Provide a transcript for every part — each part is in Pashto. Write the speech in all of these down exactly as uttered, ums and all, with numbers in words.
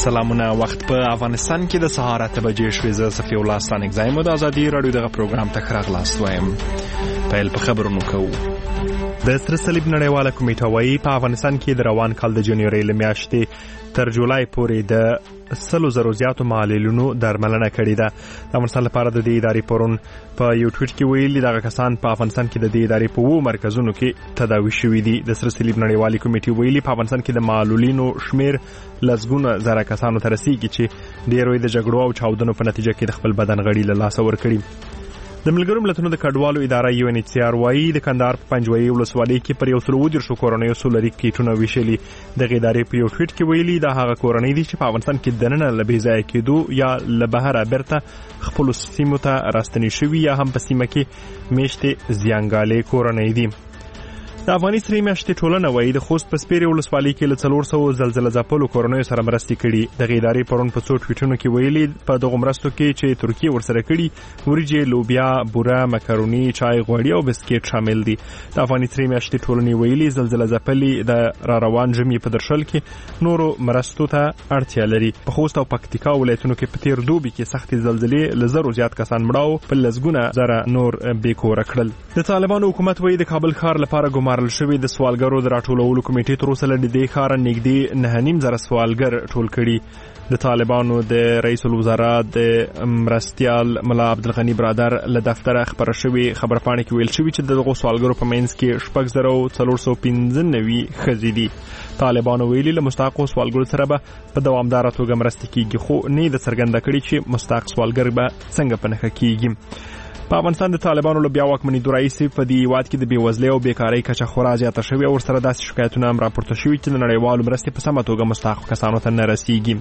سلامونه. وخت په افغانستان کې د سهار اته بجې شوې. زه صفي الله ستانک زایم د ازادي رادیو دغه پروګرام ته ښه راغلاست وایم. پیل په خبرونو کوو. د سره صلیب نړیواله کمیټه وايي په افغانستان کې د روان کال د جنوري له میاشتې تر جولای پورې د سلو زرو زیاتو معلولینو درملنه کړې ده. د افغانستان لپاره د دې ادارې پرون په یو ټویټ کې ویلي دغه کسان په افغانستان کې د دې ادارې په وو مرکزونو کې تداوي شوي دي. د سره صلیب نړیوالې کمیټې ویلي په افغانستان کې د معلولینو شمیر لسګونه زره کسانو ته رسیږي چې ډېر د جګړو او چاودنو په نتیجه کې د خپل بدن غړي له لاسه ورکړي. د ملګرو ملتونو د کډوالو اداره یو ان ایچ سی آر وايي د کندهار په پنجوایي ولسوالۍ کې پر یو سل اووه دېرشو کورنیو سولري کیټونه ویشلي. دغه ادارې په یو ټویټ کې ویلي دا هغه کورنۍ دي چې په افغانستان کې دننه له بې ځایه کېدو یا له بهره بیرته خپلو سیمو ته راستنې شوي یا هم په سیمه کې میشتې زیانګالې کورنۍ دي. د افغاني سرې میاشتې ټولنه وايي د خوست په سپیرې ولسوالۍ کې له څلور سوو زلزله ځپلو کورنیو سره مرستې کړي. دغه ادارې پرون په څو ټویټونو کې ویلي په دغو مرستو کې چې ترکیه ورسره کړي وریجې، لوبیا، بوره، مکروني، چای، غوړي او بسکټ شامل دي. د افغاني سرې میاشتې ټولنې ویلي زلزله ځپلې د را روان ژمي په درشل کې نورو مرستو ته اړتیا لري. په خوست او پکتیکا ولایتونو کې په تیر دوبي کې سختې زلزلې له زرو زیات کسان مړه او په لسګونه زره نور بې کوره کړل. د طالبانو حکومت وايي د کابل ښار لپاره ګمارل شوی د سوالګرو د راټولولو کمیټې تر اوسه له دې ښاره نږدې نه نیم زره سوالګر ټول کړي. د طالبانو د رئیس الوزرا د مرستیال ملا عبدالغنی برادر له دفتره خبره شوی خبرپاڼې کې ویل شوی چې دغه سوالګرو په منځ کې شپږ زره او څلور سوه پنځه نوي ښځې دي. طالبانو ویلي له مستحقو سوالګرو سره به په دوامداره توګه مرستې کیږي، خو نه د څرګنده کړي چې مستحق سوالګر به څنګه په نښه کیږي. په افغانستان د طالبانو له بیا واکمنېدو راهیسې په دې هېواد کې د بېوزلۍ او بېکارۍ کچه خورا زیاته شوې او ورسره داسې شکایتونه هم راپورته شوي چې د نړیوالو مرستې په سمه توګه مستحقو کسانو ته نه رسیږي.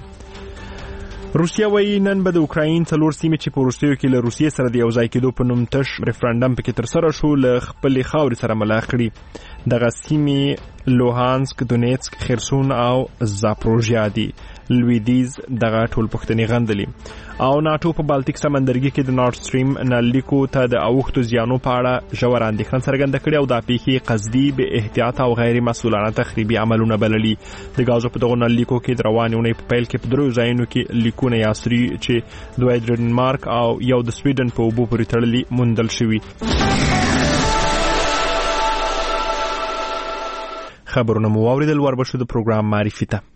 روسیه وایي نن به د اوکراین څلور سیمې چې په وروستیو کې له روسیې سره د یو ځای کېدو په نوم تش ریفرنډم پکې ترسره شو له خپلې خاورې سره ملاح کړي. دغه سیمې لوهانسک، دونیتسک، خرسون او زاپروژیا دي. لویدیز دغه ټول پښتني غندلي. او ناټو په بالټیک سمندرګي کې د نورد سټریم نللیکو ته د اوښتو زیانو په اړه ژوره اندېښنه څرګنده کړې او دا پیښې قصدي، بې احتیاطه او غیر مسؤلانه تخریبي عملونه بللي. د ګازو په دغو نللیکو کې د روانې اونۍ په پیل کې په دریو ځایونو کې لیکونه یاسري چې دوه د ډنمارک او یو د سویډن په اوبو پورې تړلي موندل شوي. خبرونه مو واوریدل. وربشو د پروګرام معرفي ته.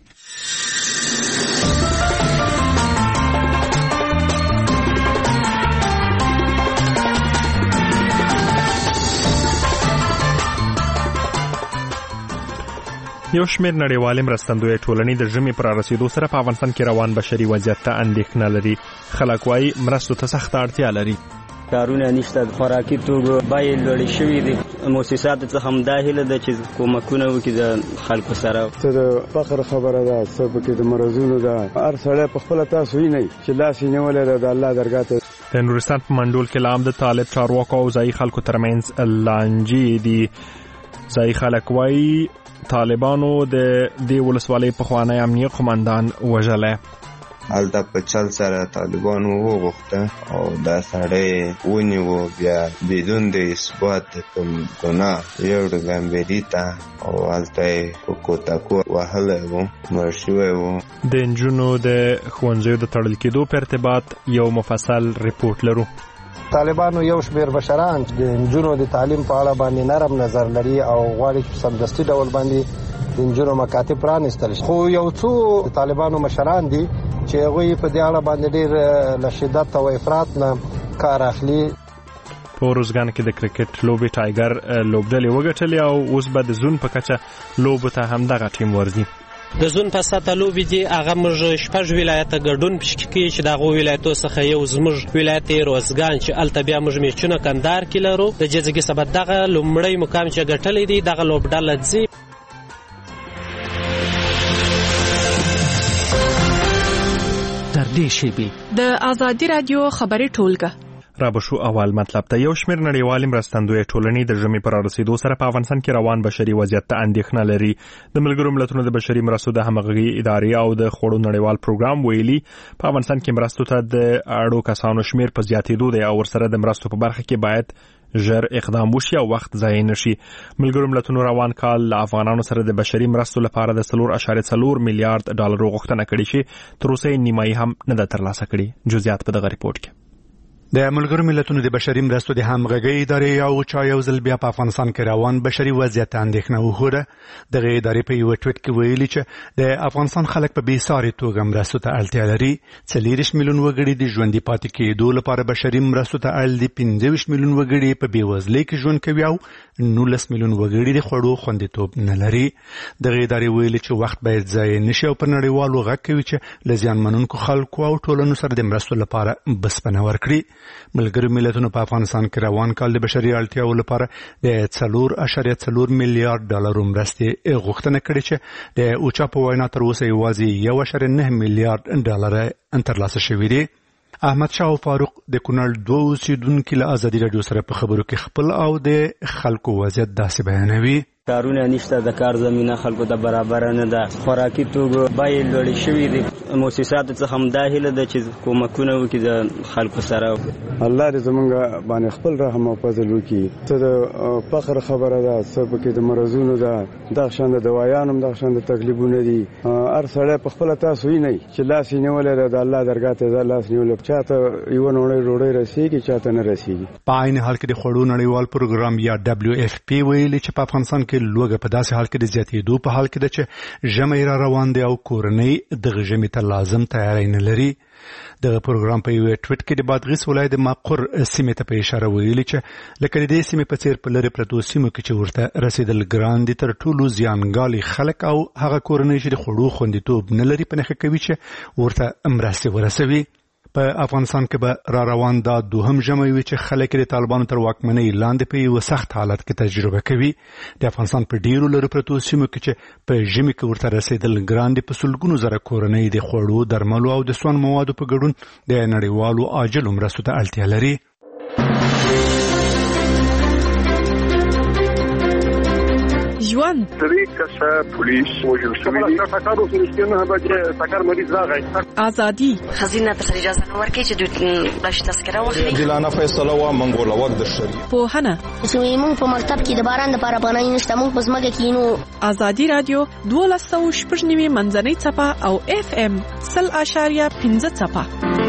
یو شمېر نړیوالې مرستندویه ټولنې د ژمي پر رسیدو سره په افغانستان کې روان بشري وضعیت ته اندېښنه لري. خلک وايي مرستو ته سخته اړتیا لري. کارونه نشته، خوراکي توکو بیې لوړې شوې دي. مؤسساتو څخه هم دا هیله ده چې کومکونه وکړي د خلکو سره. څه د فقر خبره ده، څه پکې د مرضونو ده. هر سړی په خپله تاسو وینئ چې لاس یې نیولی ده د الله درګاه ته. د نورستان په منډول کې لا هم د طالب چارواکو او ځایي خلکو ترمنځ لانجې دي. ځایي خلک وايي طالبانو د دې ولسوالۍ پخوانی امنیه قومندان وژلی. هلته په چل سره طالبانو وغوښته او دا سړی ونیو بیا بدون د اثبات د ګناه یو ډګمبري ته او هلته یې په کوتکو وهلی و، مړ شوی و. د نجونو د ښوونځیو د تړل کېدو په ارتباط یو مفصل ریپورټ لرو. طالبانو یو شمېر بشران د نجونو د تعلیم په اړه باندې نرم نظر لري او غواړي چې سمدستي ډول باندې د نجونو مکاتب پرانیستل شي. خو یو څو طالبانو مشران دي چې هغوی په دې اړه باندې ډېر له شدت او افراط نه کار اخلي. په روزګان کې د کرکټ لوبې ټایګر لوبډلې وګټلې او اوس به د زون په کچه لوبو ته همدغه ټیم ورځي. د زون په سطح لوبې دي هغه موږ شپږ ولایته ګډون پشکې کوي چې دغه ولایتو څخه یو زموږ ولایت روزګان چې هلته بیا موږ میچونه کندهار کې لرو. د جزګي سبب دغه لومړی مقام چې ګټلی دی دغه لوبډله ځي. تر دې شیبې د ازادي رادیو خبري ټولګه را بشو اول مطلب ته. یو شمېر نړیوالې مرستندویه ټولنې د ژمي پر رسیدو سره په افغانستان کې روان بشري وضعیت ته اندېښنه لري. د ملګرو ملتونو د بشري مرستو د همغږي ادارې او د خوړو نړیوال پروګرام ویلي په افغانستان کې مرستو ته د اړو کسانو شمېر په زیاتېدو دی او ورسره د مرستو په برخه کې باید ژر اقدام وشي او وخت ضایع نشي. ملګرو ملتونو روان کال له افغانانو سره د بشري مرستو لپاره د څلور اعشاریه څلور میلیارډ ډالرو غوښتنه کړې چې تر اوسه نیمایي هم نه ده ترلاسه کړې. جزئیات په دغه ریپورت کې. د ملګرو ملتونو د بشري مرستو د همغږۍ ادارې او چا یو ځل بیا په افغانستان کې روان بشري وضعیت اندېښنه وښوده. دغه ادارې په یو ټویټ کې ویلي چې د افغانستان خلک په بېساري توګه مرستو ته اړتیا لري. څلېرویشت میلیون وګړي د ژوندي پاتې کېدو لپاره بشري مرستو ته اړ دي. پنځه ویشت میلیون وګړي په بېوزلۍ کې ژوند کوي او نولس میلیون وګړي د خوړو خوندیتوب نه لري. دغه ادارې ویلي چې وخت باید ضایع نشي او په نړیوالو غږ کوي چې له زیانمنونکو خلکو او ټولنو سره د مرستو لپاره بسپنه ورکړي. ملګرو ملتونو په افغانستان کې روان کال د بشري اړتیاو لپاره د څلور اعشاریه څلور میلیارډ ډالرو مرستې غوښتنه کړې چې د اوچا په وینا تر اوسه یوازې یو اعشاریه نه میلیارډ ډالر ترلاسه شوي دي. احمد شاه فاروق د کونړ دوه اوسیدونکي له ازادي راډیو سره په خبرو کې خپل او د خلکو وضعیت داسې بیانوي. کارونه نشته، د کار زمینه خلکو ته برابر نه ده، خوراکي توکو بیې لوړې شوي دي. مؤسساتو څخه هم دا هیله ده چې کومکونه وکړي د خلکو سره. الله دې زمونږ باندې خپل رحم او فضل وکړي. څه د فخر خبره ده، څه پکې د مرضونو ده، دغه شان د دوایانو هم دغه شان د تکلیفونه دي. هر سړی په خپله تاسو وینئ چې لاس یې نیولی ده، د الله درګاه ته لاس نیولی، چاته یوه نوړۍ ډوډۍ رسېږي، چاته نه رسېږي. په عین حال کې د خوړو نړیوال پروګرام یا ډبلیو ایف پی ویلي چې په افغانستان کې لوږه په داسې حال کې د زیاتېدو په حال کې ده چې ژمی را روان دی او کورنۍ دغه ژمي ته لازم تیاری نه لري. دغه پروګرام په یو ټویټ کې د بادغیس ولایت د مقر سیمې ته په اشاره ویلي چې لکه د دې سیمې په څیر په لرې پرتو سیمو کې چې ورته رسېدل ګران دي، تر ټولو زیانګالي خلک او هغه کورنۍ چې د خوړو خوندیتوب نه لري په نښه کوي چې ورته مرستې ورسوي. په افغانستان کې به را روان دا دوهم ژمی وي چې خلک د طالبانو تر واکمنۍ لاندې په یو سخت حالت کې تجربه کوي. د افغانستان په ډیرو لرو پرتو سیمو کې چې په ژمي کې ورته رسېدل ګران دي، په سلګونو زره کورنۍ د خوړو، درملو او د سون موادو په ګډون د نړیوالو عاجلو مرستو ته اړتیا لري. ژوند درې کسه پولیس وژل شوي دي. ټکر وسو نه بچ ټکر مریض راغی. ازادي خزینه ته اجازه نه ورکړي چې دوی بش تذکره واخلي. دلانه فیصله وا منګول وخت د شری پوهنه زموږ په مکتب کې د باران لپاره پناه نشته، موږ په ځمکه کې نو. ازادي رادیو دولس سوه شپږ نوي منځنۍ څپه او اف ام سل اعشاریه پنځه څپه.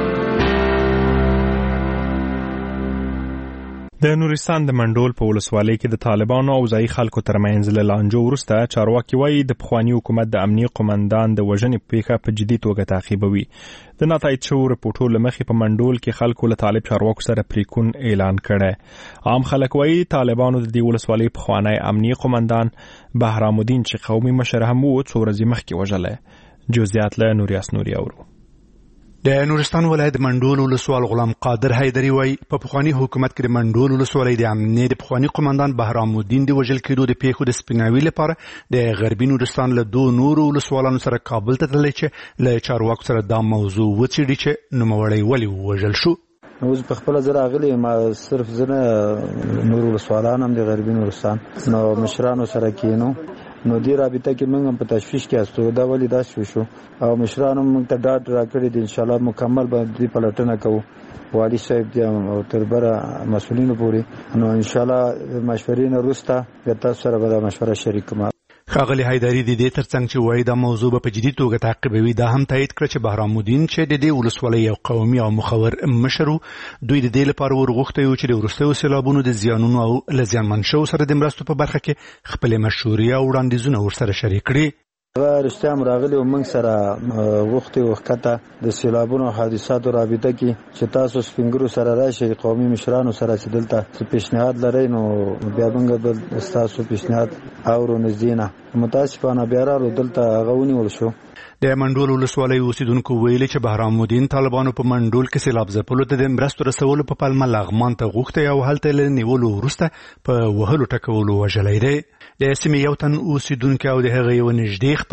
د نورستان د منډول په ولسوالۍ کې د طالبانو او ځایي خلکو ترمنځ له لانجو وروسته چارواکي وایي د پخواني حکومت د امنیي قومندان د وژنې پیښه په جدي توګه تعقیبوي. د ناتایید شوو رپورټو له مخې په منډول کې خلکو له طالب چارواکو سره پریکون اعلان کړی. عام خلک وایي طالبانو د دې ولسوالۍ پخوانی امنیي قومندان بهرام الدین چې قومي مشر هم و څو ورځې مخکې وژلی. جزئیات له نوریاس نوري اورو. د نورستان ولایت منډول ولسوال غلام قادر حیدری وایي په پخواني حکومت کې د منډول ولسوالۍ د امنیت د پخواني قومندان بهرام الدین د وژل کېدو د پیښو د سپیناوي لپاره د غربي نورستان له دوه نورو ولسوالانو سره کابل ته تللی چې له چارواکو سره دا موضوع وڅېړي چې نوموړی ولې ووژل شو. اوس په خپل ځای راغلی ما صرف زنه نور ولسوالان هم د غربي نورستان نو مشرانو سره کېنو نو دی رابطه کې موږ هم په تشویش کې استو دا ولې داسې شو او مشرانو موږ ته ډاډ راکړی دی ان شاء الله مکمل به دې پلټنه کوو والی صاحب دی او تر بره مسؤلینو پورې نو ان شاء الله مشورې نه وروسته بیا تاسو سره به دا مشوره شریکوم. ښاغلی حیدري د دې ترڅنګ چې وایي دا موضوع به په جدي توګه تعقیبوي دا هم تایید کړه چې بهرام الدین چې د دې ولسوالۍ یو قومي او مخور مشر و دوی د دې لپاره ورغوښتی و چې د وروستیو سیلابونو د زیانونو او له زیانمن شوو سره د مرستو په برخه کې خپلې مشورې او وړاندیزونه ورسره شریک کړي. هغه رښتیا هم راغلي او موږ سره غوښتي وښکته د سیلابونو او حادثاتو رابطه کې چې تاسو سپینګرو سره راشئ قومي مشرانو سره چې دلته څه پیشنهاد لرئ نو بیا موږ به ستاسو پیشنهاد اورو نږدې نه. متاسفانه بیا رالو دلته هغه ونیول شو. د منډول ولسوالۍ اوسیدونکو ویلي چې بهرام الدین طالبانو په منډول کې سیلاب ځپلو ته د مرستو رسولو په پلمه لغمان ته غوښتی او هلته له نیولو وروسته په وهلو ټکولو وژلی دی. د سیمې یو تن اوسیدونکی او د هغه یو نږدې خپل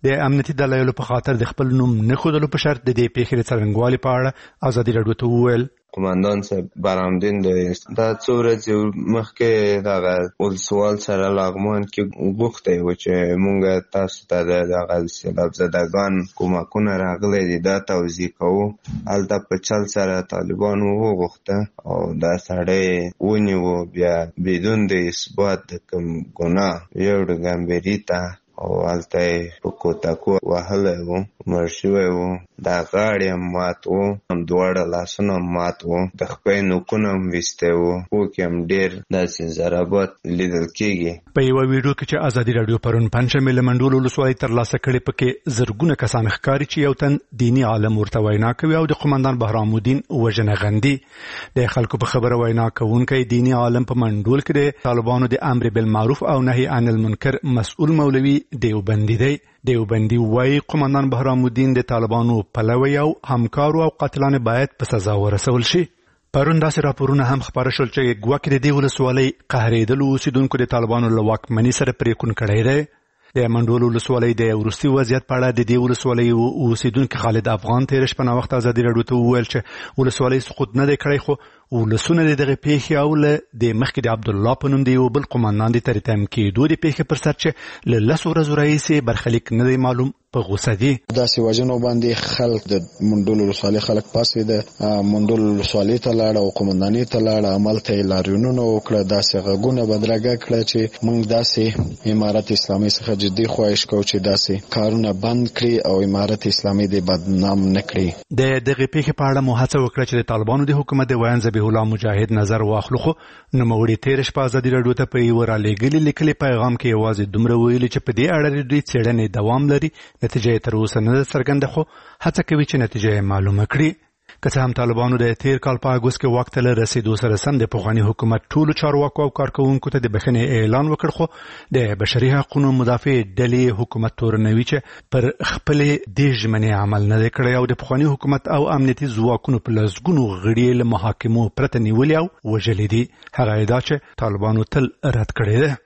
د امنیتي دلایلو په خاطر د خپل نوم نه ښودلو په شرط د دې پیښې د څرنګوالي په اړه ازادي راډیو ته وویل. قماندان صاحب برامدین د دا څو ورځې مخکې دغه ولسوال سره لغمان کې غوښتی و چې مونږ تاسو ته د دغه سیلاب زدګان کومکونه راغلی دي دا توضیح کوو. هلته په چل سره طالبانو وغوښته او دا سړی ونیو بیا بدون د اثبات د کوم ګناه یو ګمبري ته او هلته یې په کوتکو وهلی و مړ شوی و. دا غاړې هم مات و هم دواړه لاسونه هم مات و د خپۍ نوکونه هم ویستی و پوکې هم ډېر داسې ضربات لیدل کېږي. په یوه ویډیو کې چې ازادي راډیو پرون پنجشنبې له منډول ولسوالۍ ترلاسه کړې پکې زرګونه کسان ښکاري چې یو تن دیني عالم ورته وینا کوي او د قمندان بهرام الدین وژنه غندي. د خلکو په خبره وینا کوونکی دیني عالم په منډول کې د طالبانو د امر بالمعروف او نهي عن المنکر مسؤل مولوي دیوبندي دی. دیوبندي وایي قمندان بهرام الدین د طالبانو پلوی او همکارو او قاتلان باید په سزا ورسول شي. پرون داسې راپورونه هم خپاره شول چې ګواکې د دې ولسوالۍ قهرېدلو اوسېدونکو د طالبانو له واکمنۍ سره پرېکون کړی دی. د منډول ولسوالۍ د وروستي وضعیت په اړه د دې ولسوالۍ اوسېدونکي خالد افغان تېره شپه ناوخته ازادي راډیو ته وویل چې ولسوالۍ سقوط نه دی کړی خو ولسونه د دغه پیښې او له د مخکې د عبدالله په نوم د یو بل قمندان د تریتم کېدو د پیښې پر سر چې له لسو ورځو راهیسې برخلیک نه دی معلوم په غوسه دي. داسې وژنو باندې خلک د منډول ولسوالۍ خلک پاڅېده منډول ولسوالۍ ته لاړه او قمندانۍ ته لاړه همالته یې لاریونونه وکړه داسې غږونه بدرګه کړه چې موږ داسې امارت اسلامي څخه جدي خواهش کوو چې داسې کارونه بند کړي او امارت اسلامي دې بدنام نه کړي. د دغې پیښې په اړه مو هڅه وکړه چې د طالبانو د حکومت د ویان ذبیح الله مجاهد نظر واخلو خو نوموړي تېره شپه ازادي راډیو ته په یوه رالېږلي لیکلي پیغام کې یوازې دومره ویلي چې په دې اړه د دوی څېړنې دوام لري نتیجه یې تر اوسه نه ده څرګنده خو هڅه کوي چې نتیجه یې معلومه کړي. که څه هم طالبانو د تیر کال په اګوست کې واک ته له رسېدو سره سم د پخواني حکومت ټولو چارواکو او کارکوونکو ته د بښنې اعلان وکړ خو د بشري حقونو مدافع ډلې حکومت تورنوي چې پر خپلې دې ژمنې عمل نه دی کړی او د پخواني حکومت او امنیتي ځواکونو په لسګونو غړي له محاکمو پرته نیولي او وژلي دي. هغه ادعا چې طالبانو تل رد کړې ده.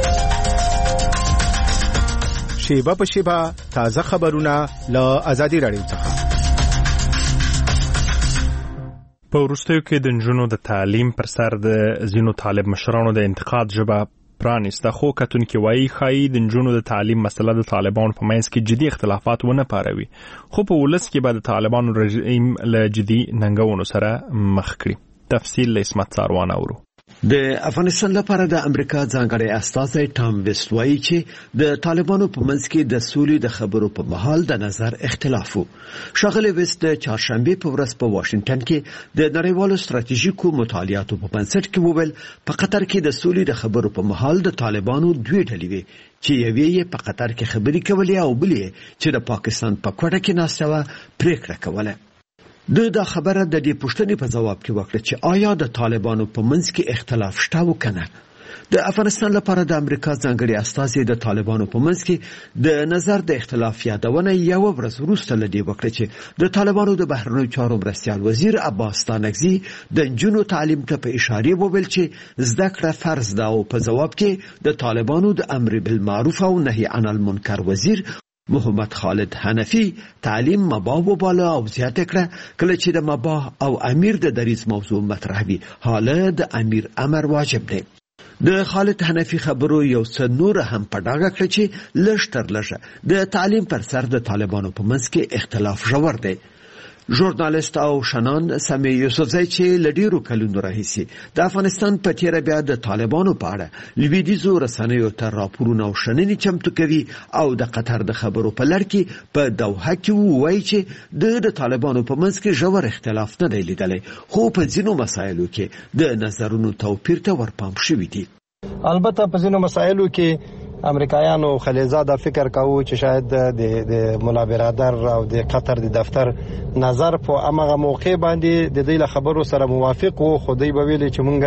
شیبه په شیبه تازه خبرونه له ازادي راډیو څخه. په وروستیو کې د نجونو د تعلیم پر سر د ځینو طالب مشرانو د انتقاد ژبه پرانیسته خو کتونکي وایي ښایي د نجونو د تعلیم مسله د طالبانو په منځ کې جدي اختلافات ونه پاروي خو په ولس کې به د طالبانو رژیم له جدي ننګونو سره مخ کړي. تفصیل له اسمت ساروان اورو. د افغانستان لپاره د امریکا ځانګړی استازی ټام ویسټ وایي چې د طالبانو په منځ کې د سولې د خبرو په مهال د نظر اختلاف و. ښاغلی ویسټ د چهارشنبې په ورځ په واشنګټن کې د نړیوالو ستراتیژیکو مطالعاتو په بنسټ کې وویل په قطر کې د سولې د خبرو په مهال د طالبانو دوی ډلې وي چې یوې یې په قطر کې خبرې کولې او بلې چې د پاکستان په کوټه کې ناسته وه پریکړه کوله. د دا خبره د دې پوښتنې په ځواب کې وکړه چې آیا د طالبانو په منځ کې اختلاف شته و کنه. د افغانستان لپاره د امریکا ځانګړي استازی د طالبانو په منځ کې د نظر د اختلاف یادونه یو ورځ وروسته له دې وکړه چې د طالبانو د بهرنیو چارو مرستیال وزیر عباس ستانکزي د نجونو تعلیم ته په اشاره وویل چې زده کړه فرض ده او په ځواب کې د طالبانو د امر بالمعروف او نهي عن المنکر وزیر محمد خالد حنفی تعلیم مباح وباله او زیاته کړه کله چې د مباح او امیر د دریز موضوع مطرح وي حاله د امیر امر واجب دی. د خالد حنفی خبرو یو څه نور هم په ډاګه کړ چې لږ تر لږه د تعلیم پر سر د طالبانو په منځ کې اختلاف ژور دی. ژورنالیست او شنان سمی یوسفزی چې له ډیرو کلونو راهیسې د افغانستان په تیره بیا د طالبانو په اړه لویدیځو رسنیو ته راپورونه او شننې چمتو کوي او د قطر د خبرو په لړ کې په دوحه کې وایي چې د د طالبانو په منځ کې ژور اختلاف نه دی لیدلی خو په ځینو مسایلو کې د نظرونو توپیر ته ورپام شوي دي. البته په ځینو مسایلو کې امریکایانو خلیزاده فکر کاوه چې شاید د د مولا برادر او د قطر د دفتر نظر په هغه موقع باندې د دې خبرو سره موافق وو خو دوی به ویلي چې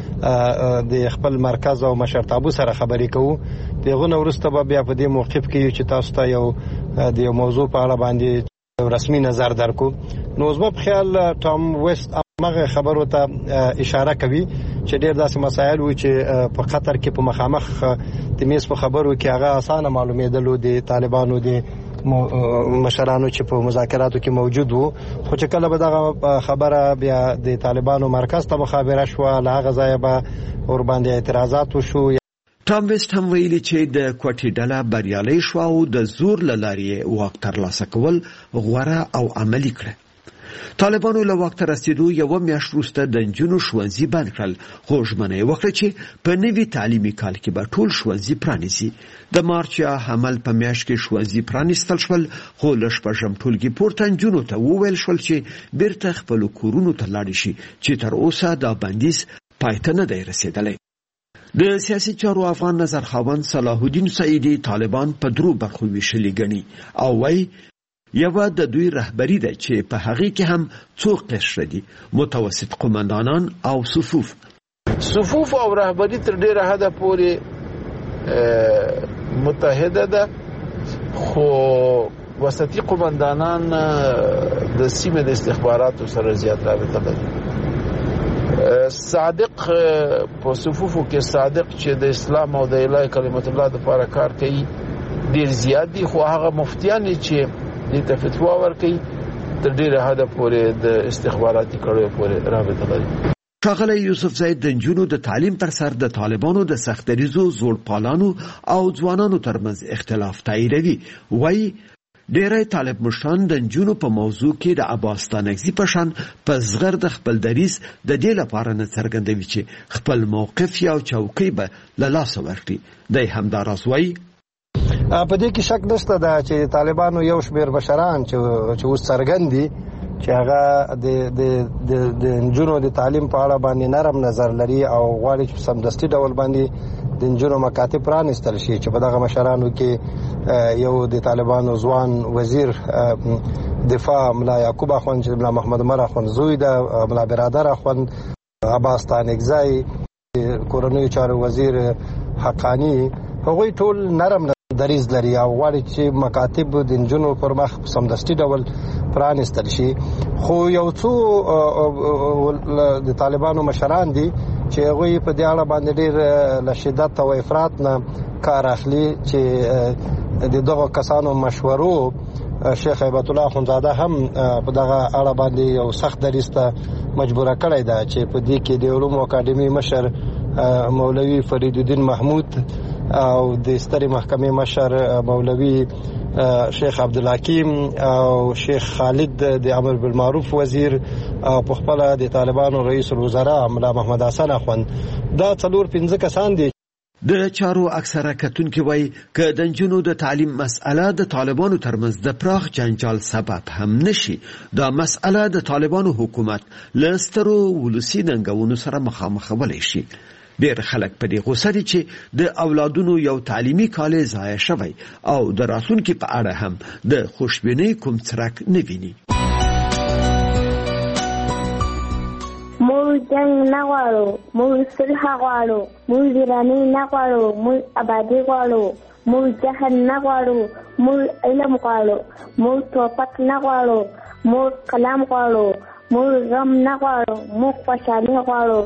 مونږه د خپل مرکز او مشرتابو سره خبرې کوو. دغه نو ورسته به بیا په دې موقف کې چې تاسو ته یو د یو موضوع په اړه باندې رسمي نظر درکو. نو زما په خیال ټام ویسټ همغه خبرو ته اشاره کوي چې ډېر داسې مسایل وي چې په قطر کې په مخامخ د میز په خبرو کې هغه اسانه معلومېدلو د طالبانو د مشرانو چې په مذاکراتو کې موجود وو، خو چې کله به دغه خبره بیا د طالبانو مرکز ته مخابره شوه، له هغه ځایه به ورباندې اعتراضات وشو. ټام ویسټ هم ویلي چې د کوټې ډله بریالۍ شوه او د زور له لارې واک ترلاسه کول غوره او عملي کړه. طالبانو له واک ته رسېدو یوه میاشت وروسته د نجونو ښوونځي بند کړل، خو ژمنه یې وکړه چې په نوي تعلیمي کال کې به ټول ښوونځي پرانیزي. د مارچ یا حمل په میاشت کې ښوونځي پرانیستل شول، خو له شپږم ټولګي پورته نجونو ته وویل شول چې بیرته خپلو کورونو ته لاړې شي، چې تر اوسه دا بندیز پای ته نه دی رسېدلی. د سیاسي چارو افغان نظرخواند صلاح الدین سعیدي طالبان په درو برخو ویشلي ګڼي او وایي یوه د دوی رهبری ده چې په هغې کې هم څو قشره دي: متوسط قمندانان او صفوف. صفوف او رهبری تر ډیره حده پورې متحده ده، خو وسطي قمندانان د سیمې د استخباراتو سره زیات رابطه لري. صادق په صفوفو کې صادق چې د اسلام او د الهي کلمت الله لپاره کار کوي ډیر زیات دي، خو هغه مفتیان چې دې ته فتوا ورکوي تر ډیره حده پورې د استخباراتي کړیو پورې رابطه لري. ښاغلی یوسف زید د نجونو د تعلیم پر سر د طالبانو د سختدریزو زوړپالانو او ځوانانو ترمنځ اختلاف تاییدوي. وایي ډیری طالب مشران د نجونو په موضوع کې د عباس ستانکزي په شان په زغر د خپل دریځ د دې لپاره نه څرګندوي چې خپل موقف یا چوکۍ به له لاسه ورکړي. دی همداراز وایي په دې کې شک نشته ده چې طالبانو یو شمېر مشران چې اوس څرګند دي چې هغه د نجونو د تعلیم په اړه باندې نرم نظر لري او غواړي چې په سمدستي ډول باندې د نجونو مکاتب پرانیستل شي، چې په دغه مشرانو کې یو د طالبانو ځوان وزیر دفاع ملا یعقوب اخوند چې ملا محمد عمر اخوند زوی ده، ملا برادر اخوند، عباس ستانکزی کورنیو چارو وزیر حقانی، هغوی ټول نرم دریځ لري او غواړي چې مکاتب د نجونو پر مخ په سمدستي ډول پرانیستل شي. خو یو څو د طالبانو مشران دي چې هغوی په دې اړه باندې ډېر له شدت او افراط نه کار اخلي، چې د دغه کسانو مشورو شیخ هیبت الله اخوندزاده هم په دغه اړه باندې یو سخت دریځ ته مجبوره کړی ده، چې په دې کې د علومو اکاډمي مشر مولوي فرید الدین محمود او د سترې محکمې مشر مولوي شیخ عبدالحکیم او شیخ خالد د امر بالمعروف وزیر او په خپله د طالبانو رئیس الوزرا ملا محمد حسن اخوند، دا څلور پنځه کسان دي. د چارو اکثره کتونکي وایي که د نجونو د تعلیم مسئله د طالبانو ترمنځ د پراخ جنجال سبب هم نشي، دا مسئله د طالبانو حکومت له سترو ولسي ننګونو سره مخامخولی شي. ډېر خلک په دې غوسه دي چې د اولادونو یو تعلیمي کال ضایع شوی او د راتلونکي په اړه هم د خوشبینۍ کوم څرک نه ویني. موږ جنګ نه غواړو، موږ صلح غواړو، موږ ویرانۍ نه غواړو، موږ ابادي غواړو، موږ جهل نه غواړو، موږ علم غواړو، موږ توپک نه غواړو، موږ کلام غواړو، موږ غم نه غواړو، موږ خوشحالي غواړو.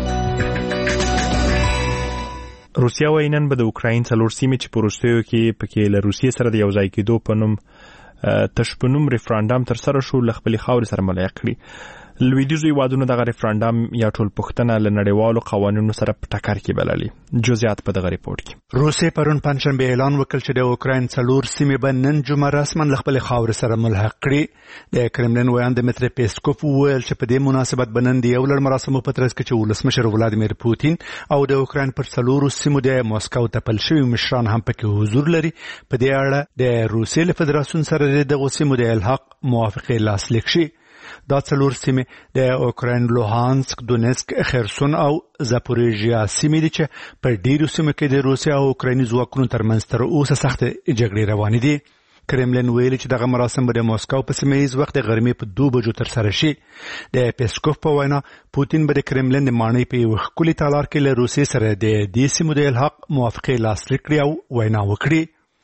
روسیا وایي نن به د اوکراین څلور سیمې چې په وروستیو کې پکې له روسیې سره د یو ځای کېدو په نوم تش په نوم ریفرانډم ترسره شو له خپلې خاورې سره ملایق کړي. لویدیځو هیوادونو دغه ریفرانډم یا ټول پوښتنه له نړیوالو قوانینو سره په ټکر کې بللي. جزئیات په دغه ریپورت کې. روسیې پرون پنجشنبه اعلان وکړ چې د اوکراین څلور سیمې به نن جمعه رسما له خپلې خاورې سره ملحق کړي. د کرملین ویاند دمیتری پیسکوف وویل چې په دې مناسبت به نن د یو لړ مراسمو په ترڅ کې چې ولسمشر ولادیمیر پوتین او د اوکراین پر څلورو سیمو د مسکو ته پل شوي مشران هم پکې حضور لري. په دې اړه د روسیې له فدراسیون سره د دغو سیمو د الحاق موافقې لاسلیک شي. دا څلور سیمې د اوکراین لوهانسک، دونیسک، خرسون او زاپوریژیا سیمې دي چې په ډیرو سیمو کې د روسیا او اوکرایني ځواکونو ترمنځ تر اوسه سخت جګړې روانې دي. کرملین ویلي چې دغه مراسم به د مسکو په سیمه ییز وخت د غرمې په دوه بجو ترسره شي. د پیسکوف په وینا پوتین به د کرملین د ماڼۍ په یو ښکلي تالار کې له روسیې سره د دې سیمو د الحاق موافقې لاسلیک کړي او وینا وکړي.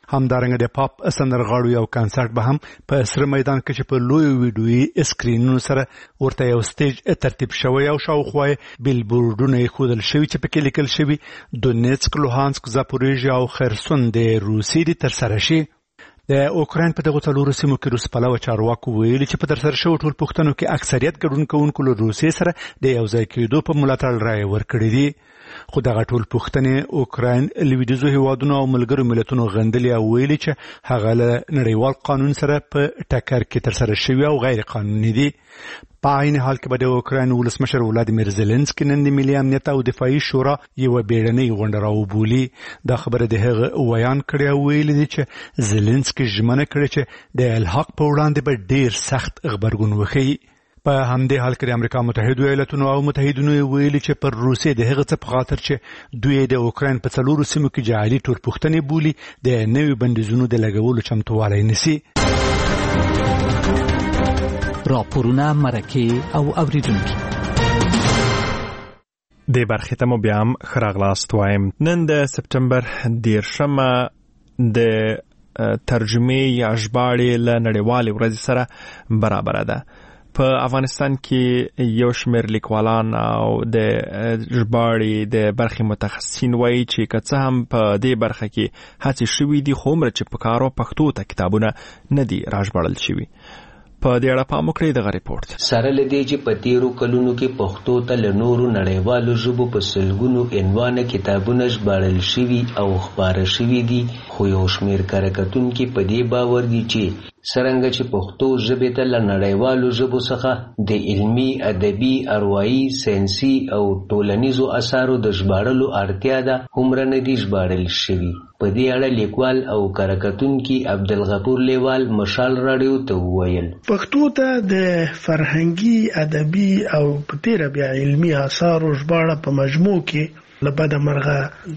همدارنګه د پاپ سندرغاړو یو کنسرت به هم په سره میدان کې چې په لوی ویډیوي اسکرینونو سره ورته یو سټیج ترتیب شوی او شاوخوا بیلبورډونه یې ښودل شوي چې پکې لیکل شوي دونیتسک، لوهانسک، زاپوریژیا او خرسون د روسیې دي ترسره شي. د اوکراین په دغه څلورو سیمو کې روس پلوه چارواکو ویلي چې په ترسره شوو ټول پوښتنو کې اکثریت ګډون کوونکو له روسیې سره د یو ځای کېدو په ملاتړ رایې ورکړې دي. خو دغه ټول پوښتنې اوکراین لویدیځو هیوادونو او ملګرو ملتونو غندلې او ویلي چې هغه له نړیوال قانون سره په ټکر کې ترسره شوي او غیر قانوني دي. په عین حال کې به د اوکراین ولسمشر ولادیمیر زيلنسکي نن د ملي امنیت او دفاعي شورا یوه بیړنۍ غونډه راوبولي. دا خبره د هغه ویان کړې او ویلي دي چې زيلنسکي ژمنه کړې چې د الحاق په وړاندې به ډیر سخت غبرګون وښيي. په همدې حال کې د امریکا متحده ایالاتونو او متحدینو ویلي چې پر روسیې د هغه څه په خاطر چې دوی د اوکراین په څلورو سیمو کې جعلي تورپوښتنې بولي د نوي بندیزونو د لګولو چمتووالی نیسي. راپورونه، مرکې او اوریدونکي د برخې ته مو بیا هم ښه راغلاست وایم. نن د سپټمبر دیرشمه د ترجمې یا ژباړې له نړیوالې ورځې سره برابره ده. په افغانستان کې یو شمېر لیکوالان او د ژباړې د برخې متخصصین وایي چې که څه هم په دې برخه کې هڅې شوي دي خو هومره چې په کارو پښتو ته کتابونه نه دي راژباړل شوي. په دې اړه پام وکړئ دغه ریپورت. سره له دې چې په تیرو کلونو کې پښتو ته له نورو نړیوالو ژبو په سلګونو عنوانه کتابونه ژباړل شوي او خپاره شوي دي، خو یو شمېر کره کتونکي په دې باور دي چې څرنګه چې پښتو ژبې ته له نړیوالو ژبو څخه د علمي، ادبي، اروايي، ساینسي او ټولنیزو اثارو د ژباړلو اړتیا ده، هومره نه دي ژباړل شوي. په دې اړه لیکوال او کره کتونکي عبدالغفور لیوال مشال راډیو ته وویل: پښتو ته د فرهنګي، ادبي او په تیره بیا علمي اثارو ژباړه په مجموع کې له بده مرغه د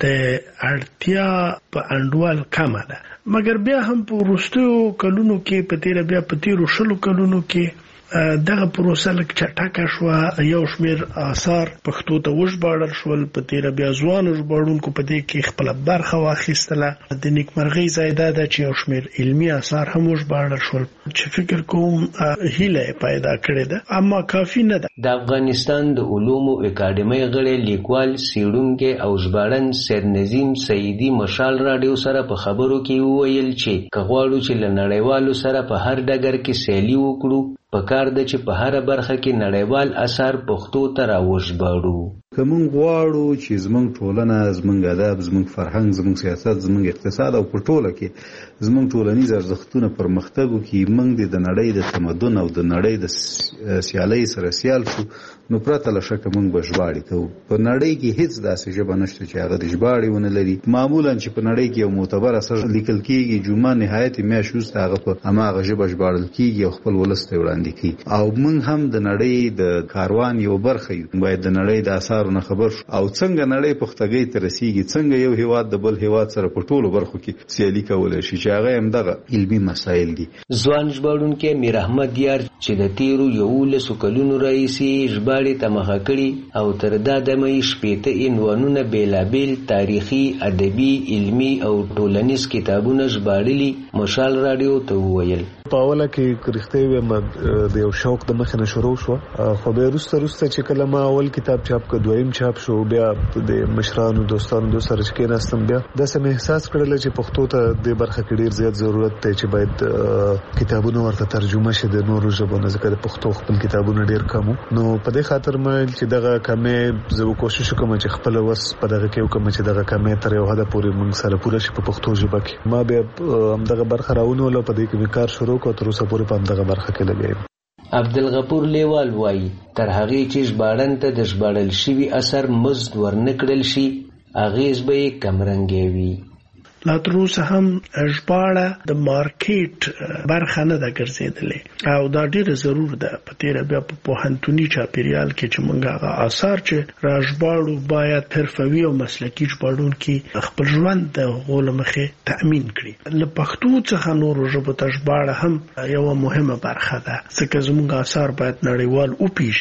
اړتیا په انډول کمه ده، مګر بیا هم په وروستیو کلونو کې په تیره بیا په تیرو شلو کلونو کې دغه پروسه لږ چټکه شوه. یو شمېر آثار پښتو ته وژباړل شول، په تیره بیا ځوانو ژباړونکو په دې کې خپله برخه واخیستله. د نیکمرغۍ ځای دا ده چې یو شمېر علمي آثار هم وژباړل شول چې فکر کوم هیله یې پیدا کړې ده، اما کافي نه ده. د افغانستان د علومو اکاډمۍ غړی لیکوال، څېړونکی او ژباړن سید نظیم سعیدي مشال راډیو سره په خبرو کې وویل چې که غواړو چې له نړیوالو سره په هر ډګر کې سیالي وکړو، پکار ده چې په هر برخه کې نړیوال اثار پښتو ته راوژباړو. که موږ غواړو چې زموږ ټولنه، زموږ ادب، زموږ فرهنګ، زموږ سیاست، زموږ اقتصاد او په ټوله کې زموږ ټولنیز ارزښتونه پرمختګ وکړي، موږ د نړۍ د تمدن او د نړۍ د سیالۍ سره سیال شو، نو پرته له شکه موږ به ژباړې کوو. په نړۍ کې هیڅ داسې ژبه نشته چې هغه د ژباړې ونه لري. معمولا چې په نړۍ کې یو معتبر اثر لیکل کېږي، جمعه نهایت میاشت وروسته هغه په هماغه ژبه ژباړل کېږي او خپل ولس ته وړاندې کېږي. او موږ هم د نړۍ د کاروان یو برخه یو، باید د نړۍ د اثارو نه خبر شو او څنګه نړۍ پختګۍ ته رسیږي، څنګه یو هیواد د بل هیواد سره په ټولو برخو کې سیالي کولی شي، چې هغه هم دغه علمي مسایل دي. ځوان ژباړونکی میر احمد یار چې د تیرو یولسو کلونو راهیسې ژباړې ته مخه کړي او تر دا دمه یې شپېته عنوانونه بېلابېل تاریخي، ادبي، علمي او ټولنیز کتابونه ژباړلي، مشال راډیو ته وویل: په اوله کې رښتیا ویم د یو شوق د مخې نه شروع شوه، خو بیا وروسته وروسته چې کله ما اول کتاب چاپ کړ، دویم چاپ شو، بیا د مشرانو دوستانو دو سره چې کېناستم، بیا داسې مې احساس کړل چې پښتو ته د برخه کې ډېر زیات ضرورت دی چې باید کتابونه ورته ترجمه شي د نورو ژبو نه، ځکه د پښتو خپل کتابونه ډېر کم وو. نو په دې خاطر مې چې دغه کمې زه کوشش وکړم چې خپل وس په دغه کې وکړم چې دغه کمې تر یو حده پورې موږ سره پوره شي په پښتو ژبه کې. ما بیا همدغه برخه راونیوله، په دې کې مې کار شروع کړ، تر اوسه پورې په همدغه برخه کې لګیا یم. عبدالغفور لیوال وایي تر هغې چې ژباړن ته د ژباړل شوي اثر مزد ورنه کړل شي، اغېز به یې کمرنګی وي. لا تر اوسه هم ژباړه د مارکیټ برخه نه ده ګرځېدلې او دا ډېره ضرور ده. په تیره بیا په پوهنتوني چاپېریال کې چې موږ هغه آثار چې را ژباړو باید حرفوي او مسلکي ژباړونکي خپل ژوند د هغو له مخې تأمین کړي. له پښتو څخه نورو ژبو ته ژباړه هم یوه مهمه برخه ده، ځکه زموږ آثار باید نړیوال وپېژني.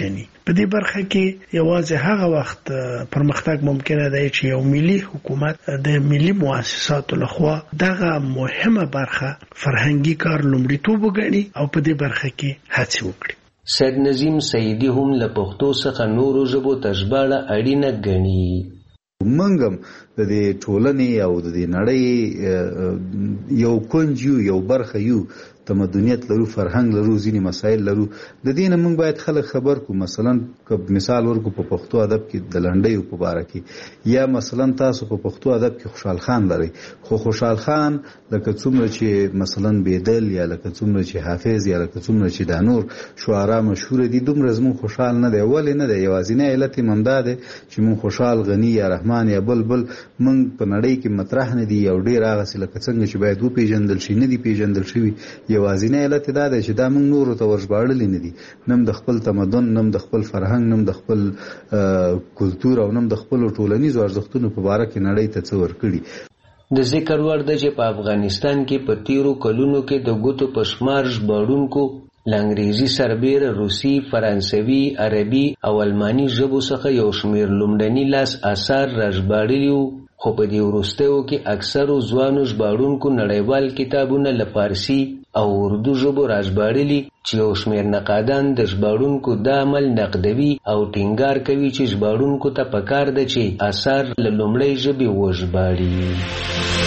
په دې برخه کې یوازې هغه وخت پرمختګ ممکنه دی چې یو ملي حکومت د ملي مؤسساتو لخوا دغه مهمه برخه فرهنګي کار لومړیتوب وګڼي او په دې برخه کې هڅه وکړي. سید نظیم سیدی هم له پښتو څخه نورو ژبو ته ژباړه اړینه ګڼي. موږ هم د دې ټولنې او د دې نړۍ یو کونج یو یو برخه یو تمدنیت لرو، فرهنګ لرو، ځینې مسایل لرو. د دې نه موږ باید خلک خبر کو. مثلا که مثال ورکو په پښتو ادب کې د لنډیو په باره کې، یا مثلا تاسو په پښتو ادب کې خوشحال خان لرئ، خو خوشحال خان لکه څومره چې مثلا بیدل یا لکه څومره چې حافظ یا لکه څومره چې دا نور شعرا مشهور دي، دومره زموږ خوشحال نه دی. ولې نه دی؟ یوازینی علت یې همدا دی چې موږ خوشحال، غني یا رحمان یا بلبل موږ په نړۍ کې مطرح نه دي، او ډېر هغسې لکه څنګه چې باید وپېژندل شي نه دي پېژندل شوي. یوازینی علت دا دی چې دا موږ نورو ته ورژباړلي نه دي، نم د خپل تمدن، نم د خپل فرهنګ، نم د خپل کلتور او نم د خپلو ټولنیزو ارزښتونو په باره کې نړۍ ته څه ورکړي. د ذکر وړ ده چې په افغانستان کې په تیرو کلونو کې د ګوتو په شمار ژباړونکو له انګریزي سربیره روسي، فرانسوي، عربي او الماني ژبو څخه یو شمېر لومړني لاس آثار راژباړلي وو، خو په دې وروستیو کې اکثرو ځوانو ژباړونکو نړیوال کتابونه له فارسي او اردو ژبو راژباړلي، چې یو شمېر نقادان د ژباړونکو دا عمل نقدوي او ټینګار کوي چې ژباړونکو ته پکار ده چې آثار له لومړۍ ژبې وژباړي.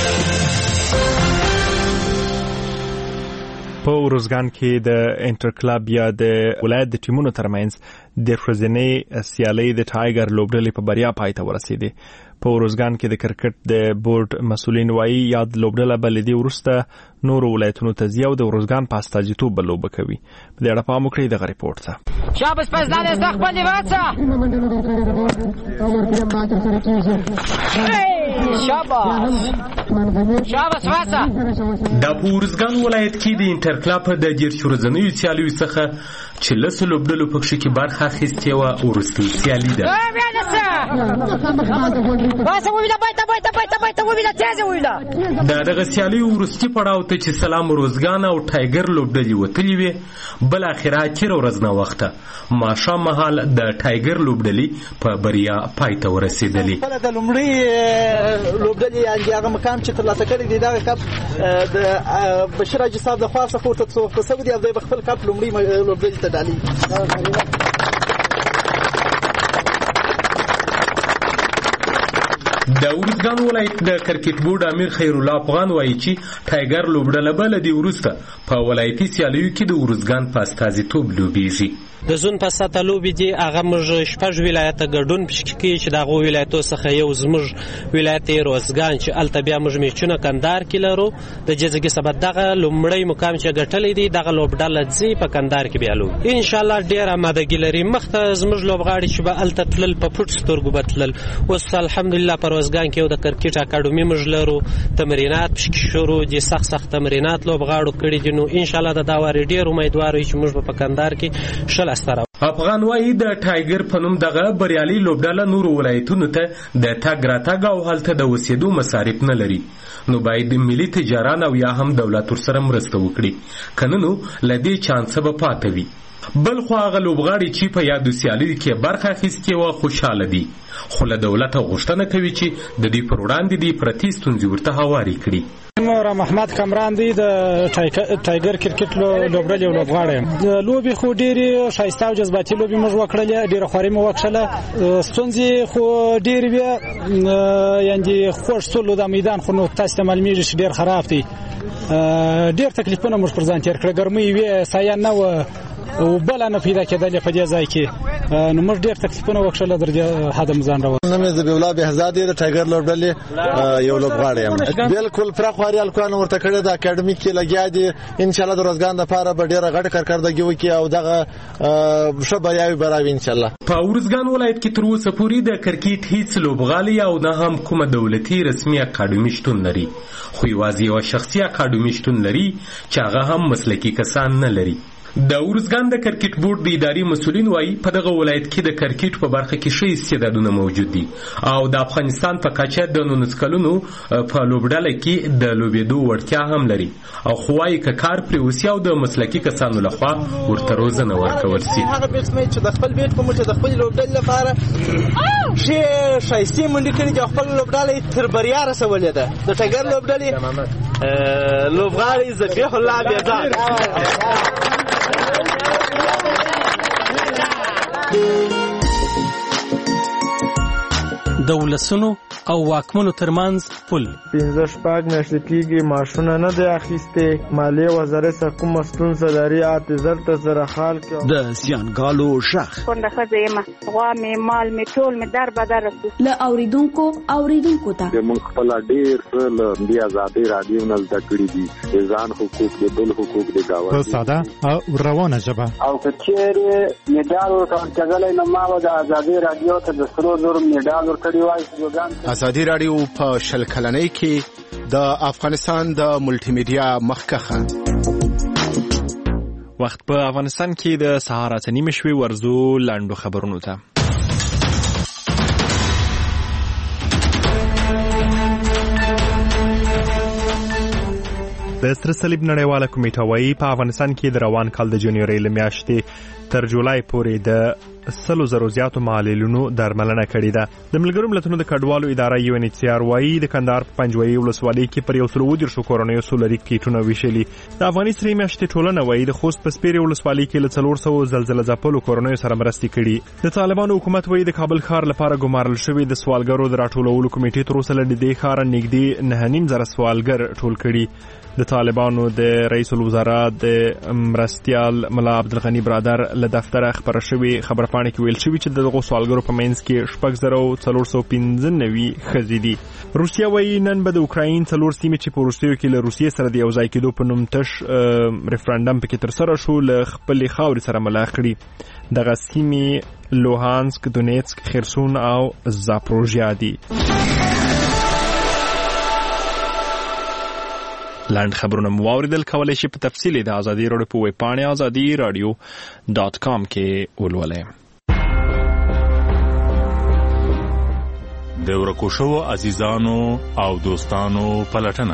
په ارزګان کې د انټر کلب یا د ولایت د ټیمونو ترمنځ د ورځنۍ سیالۍ د ټایګر لوبډلې په بریا پای ته ورسېدې. په ارزګان کې د کرکټ د بورډ مسولین وایي یاد لوبډله به له دې وروسته نورو ولایتونو ته ځي او د ارزګان په استازیتوب به لوبه کوي. په دې اړه پام وکړئ دغه ریپورټ ته. شاباش پس دالې استقبال واتسا شاباش شاباش واتسا. د ارزګان ولایت کې د انټر کلب د دیرش ورځنیو سیالیو څخه چې لس لوبډلو پکې کې برخه اخیستې وه، وروستۍ سیالي ده. د دغه سیالیو وروستي پړاو ته چې سلام ارزګان او ټایګر لوبډلې وتلې وې، بالاخره تېره ورځ ناوخته ماښام مهال د ټایګر لوبډلې په بریا پای ته ورسېدلې. د لومړۍ لوبډلې یعنې هغه مقام چې ترلاسه کړی دی دغه کپ د بشیر حاجي صاحب لخوا څخه ورته څوخته شوی دی او دوی به خپل کپ لومړۍ لوبډلې ته ډالي. د ارزګان ولایت د کرکټ بورډ امیر خیر الله افغان وایي چې ټایګر لوبډله به له دې وروسته په ولایتي سیالیو کې د ارزګان په استازیتوب لوبیږي. د زون په ساته لوبې دي هغه موږ شپږ ولایته ګډون پکې کوي چې دغه ولایتو څخه یو زموږ ولایت ارزګان چې الته بیا موږ میچونه کندهار کې لرو. د جزګي سبب دغه لومړی مقام چې ګټلې دي دغه لوبډله ځي په کندهار کې بیا لوب ان شاء الله ډیر آمادګي لري. مخته زموږ لوبغاړي چې به الته تلل په پټ سترګو بتلل. اوس الحمدلله په ارزګان کې یو د کرکټ اکاډمي موږ لرو، تمرینات پکې شروع دي، سخت سخت تمرینات لوبغاړو کړي دي. نو ان شاء الله د دا واري ډیر امیدوار یو چې موږ په کندهار کې شل استره. افغان وایي د ټایګر په نوم دغه بریالي لوبډله نورو ولایتونو ته د تګ راتګ او هلته د اوسېدو مصارف نه لري، نو باید ملي تجاران او یا هم دولت ورسره مرسته وکړي، که نه نو له دې چانسه به پاته وي. بل خو هغه لوبغاړي چې په یادو سیالیو کې برخه اخیستې وه خوشحاله دي، خو له دولته غوښتنه کوي چې د دوی پر وړاندې دې پرتې ستونزې ورته هوارې کړي. رام احمد کمران دی د ټایګر کرکټ لوبډلې یو لوبغاړی یم. د لوبې خو ډېرې ښایسته او جذباتي لوبې موږ وکړلې، ډېره خواري مو وکړله، ستونزې خو ډېرې وې، یعنې خوږ سولو د میدان خو نو تاسو ته معلومېږي چې ډېر خراب دی، ډېر تکلیفونه موږ پر ځان تېر کړه، ګرمۍ وې، سایه نه وه او بل نه پیدا کېدلې په دې ځای کې، نو موږ ډېر تکلیفونه وکړل در حد ځان راو. نوم یې ذبیح الله بهزاد دی، د ټایګر لوبډلې یو لوبغاړی یم. بالکل پراخ واري الکوان ورته کړی د اکاډمي کې لګیا دي، ان شاء الله د ورځګان لپاره به ډېره غټه کارکردګي وکړي او دغه ښه بریاوې به راوي ان شاء الله. په ارزګان ولایت کې تر اوسه پورې د کرکټ هیڅ لوبغالی او نه هم کومه دولتي رسمي اکاډمي شتون لري، خو یوازې یوه شخصي اکاډمي شتون لري چې هغه هم مسلکي کسان نه لري. د ارزګان د کرکټ بورډ د اداري مسولین وایي په دغه ولایت کې د کرکټ په برخه کې ښه استعدادونه موجود دي او د افغانستان په کچه د نولس کلونو په لوبډله کې د لوبېدو وړتیا هم لري او خو وايي که کار پرې وسي او د مسلکي کسانو لخوا ورته روزنه ورکول سي. هغه بیټسمن چې د خپل بیټ په مټ د خپل لوبډلې لپاره ښې ښایستې منډې کړي چې خپل لوبډلې تر بریا رسولې ده. د ټایګر لوبډلې لوبغاړی ذبیح الله بیزار د ولسونو او واکمنو ترمنځ پل پنځه شپږ میاشتې کېږي معاشونه نه دی اخیستې. مالیې وزارت څخه کومه ستونزه لري اته زر ته زره خال کې د زیانګالو شخ کونډه ښځه یم غوا مې مال مې ټول مې در بدر له اوریدونکو اوریدونکو ته موږ خپل ډېر څه له دې ازادۍ راډیو نه زده کړي دي د ځان حقوق د بل حقوق د ګاونډي په ساده او روانه ژبه او که چېرې میډال ورکول کېدلی نو ما به د ازادۍ راډیو ته د سرو زرو میډال ورکړی وای. ازادي راډیو په شل کلنۍ کې د افغانستان د ملټي میډیا مخکخه وخت په افغانستان کې د سهار اته نیمې شوې ورزو لاندو خبرونو ته. د سره صلیب نړیواله کمیټه وايي په افغانستان کې د روان کال د جنوري له میاشتې تر جولای پورې د سلو زرو زیاتو معلولینو درملنه کړې ده. د ملګرو ملتونو د کډوالو اداره یو ان ایچ سی آر وايي د کندهار په پنجوایي ولسوالۍ کې پر یو سل او دېرشو کورنیو سولري کیټونه ویشلي. د افغاني سرې میاشتې ټولنه وايي د خوست په سپیرې ولسوالۍ کې له څلور سوو زلزله ځپلو کورنیو سره مرستې کړي. د طالبانو حکومت وايي د کابل ښار لپاره ګمارل شوي د سوالګرو د راټولولو کمیټې تر اوسه له دې ښاره نږدې نهه نیم زره سوالګر ټول کړي. د طالبانو د رئیس الوزرا د مرستیال ملا عبدالغنی برادر له دفتره خبره شوې خبرپاڼې کې ویل شوي چې دغه سوالګرو په منځ کې شپږ زره څلور سوه پنځه نوي ښځې دي. روسیه وايي نن به د اوکراین څلور سیمې چې په وروستیو کې له روسیې سره د یو ځای کېدو په نوم تش ریفرنډم پکې ترسره شو له خپلې خاورې سره ملا کړي. دغه سیمې لوهانسک، دونیتسک، خرسون او زاپروژیا دي. لاند خبرونه مو اوریدل کولای شي په تفصیل د ازادي راډیو په ویب پاڼه ازادي راډیو ډاٹ کام کې ولولئ. د ورکو شوو عزیزانو او دوستانو پلټنه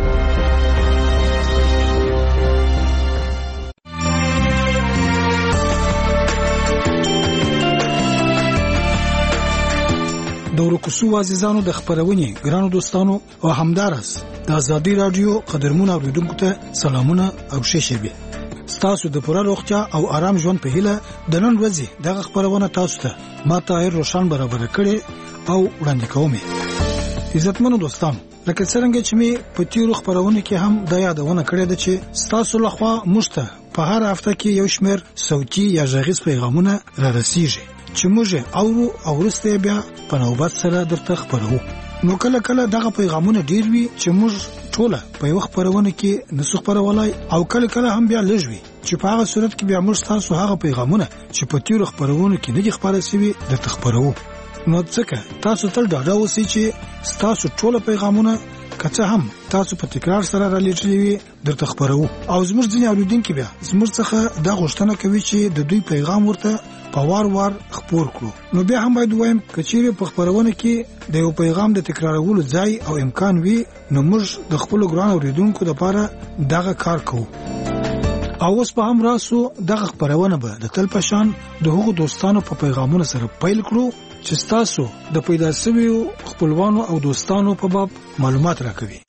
د ورکو شوو عزیزانو د خبرونې ګرانو دوستانو او همدارس د ازادي راډیو قدرمن اوریدونکو ته سلامونه او ښه شېبه. تاسو د پوره روغتیا او آرام ژوند په هیله د نن ورځې دغه خبرونه تاسو ته ما طاهر روشن برابر کړي او وړاندې کوم. عزتمنو دوستانو لکه څنګه چې می په تیرو خبرونه کې هم د یادونه کړې ده چې تاسو لخوا مشته په هر هفته کې یو شمېر صوتي یا غږیز پیغامونه را رسیږي چې موږ اورو او ورسته بیا په نوبت سره درته خبرو. نو کله کله دغه پیغامونه ډیر وي چې موږ ټوله په یو خبرونه کې نسخ خبرولای او کله کله هم بیا لږوي چې په هغه صورت کې بیا موږ تاسو هغه پیغامونه چې په تیرو خبرونه کې نه دي خبره شوي درته خبرو. نو ځکه تاسو تل ډاډه اوسئ چې تاسو ټوله پیغامونه کته هم تاسو په تکرار سره را لېږلي وي درته خبرو. او زموږ ځینې اوریدونکي بیا زموږ څخه دا غوښتنه کوي چې د دوی پیغام ورته په وار وار خبر کړو. نو بیا هم باید وایم کچېره په خبرونه کې د یو پیغام د تکرارولو ځای او امکان وي نو موږ د خپل ګران اوریدونکو لپاره دغه کار کوو. او اوس په هم راسو دغه خبرونه به د تل پشان د هغو دوستانو په پیغامونو سره پیل کړو چې تاسو د پیدا شویو خپلوانو او دوستانو په باب معلومات راکوي.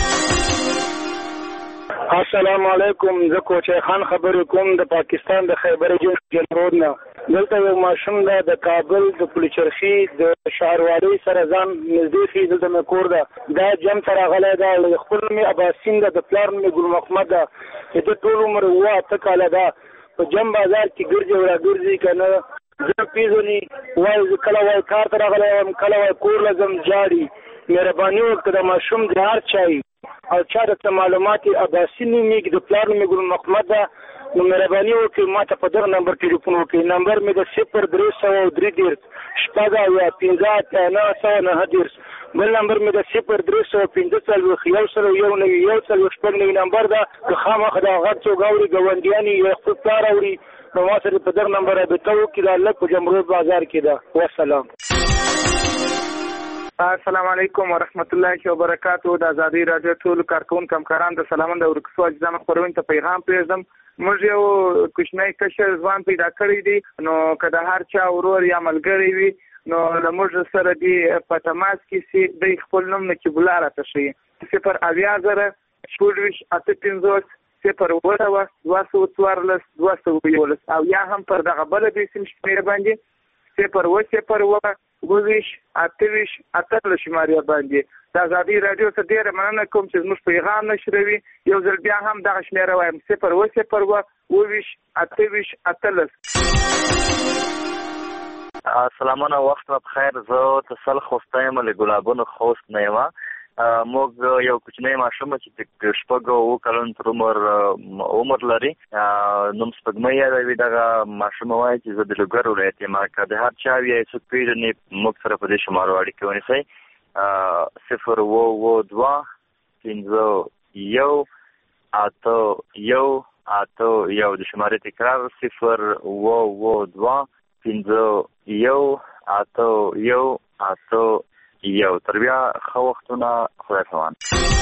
السلام علیکم، زه کوچی خان خبرې کوم د پاکستان د خیبر جنوب نه. دلته یو ماشوم ده د کابل د پلچرخي د شهروالۍ سره ځان نږدې خي دلته مې کور ده. دا جم سره غلی ده، خپل مې اباسین ده، د پلار مې ګل محمد ده چې د ټول عمر اوه اته کاله ده په جم بازار کې ګرځي او راګرځي که نه زه پیژني وایي زه کله وایي کار ته راغلی یم، کله وایي کور له ځم جاړي. مهرباني وکړه د ماشوم د هر چای او چا درته معلومات اباسي نومېږي د پلار نوم یې ګل محمد ده، نو مهرباني وکړئ ما ته په دغه نمبر ټلیفون وکړئ. نمبر مې د صفر درې سوه درې دېرش شپږ اویا پنځه اتیا نهه سوه نهه دېرش. بل نمبر مې د صفر درې سوه پنځه څلوېښت یو سل یو نوي یو څلوېښت شپږ نوي نمبر ده. که خامخا دا غږ څوک اوري ګاونډیان یې یا خپل پلار اوري نو ما سره په دغه نمبر رابطه وکړي. دا لږ په جمرود بازار کې ده. والسلام. السلام علیکم ورحمت الله وبرکاتو. د ازادي رادیو ټول کارکونکو همکاران د سلامند او رکسو اجزام خبرونه ته پیغام پرېږدم. موږ یو کوچنی کشر ځوان پیدا کړی دی، نو که د هر چا ورور یا ملګری وي نو له موږ سره دی په تماس کې سي دی خپل نوم نقیبالله راته ښیي. صفر اویا زره شپږویشت اته پنځوس صفر اوه سوه دوه سوه څوارلس دوه سوه یولس او یا هم پر دغه بله بې سیم شمېره باندې صفر اوه صفر اوه اوويشت اتهویشت اتلس شمارې باندې. د ازادي رادیو څخه ډېره مننه کوم چې زموږ پیغام نشروي. یو ځل بیا هم دغه شمېره وایم صفر اوه صفر اوه اوويشت اتهویشت اتلس. سلامونه، وخت په خیر. زه تسل خوسته یم له ګلابونو خوست نه یم. موږ یو کوچنی ماشوم چې د شپږو اوه کلونو تر عمر عمر لري، نوم سپږمۍ یادوي. دغه ماشوم وایي چې زه د لوګر ولایت یم. که د هر چا وي یا څوک پېژني موږ سره په دې شمارو اړیکه ونیسئ. صفر اوه اوه دوه پنځه یو اته یو اته یو. د شمارې تکرار صفر اوه اوه دوه پنځه یو اته یو اته یو. تر بیا ښه وختونه. خدای پامان.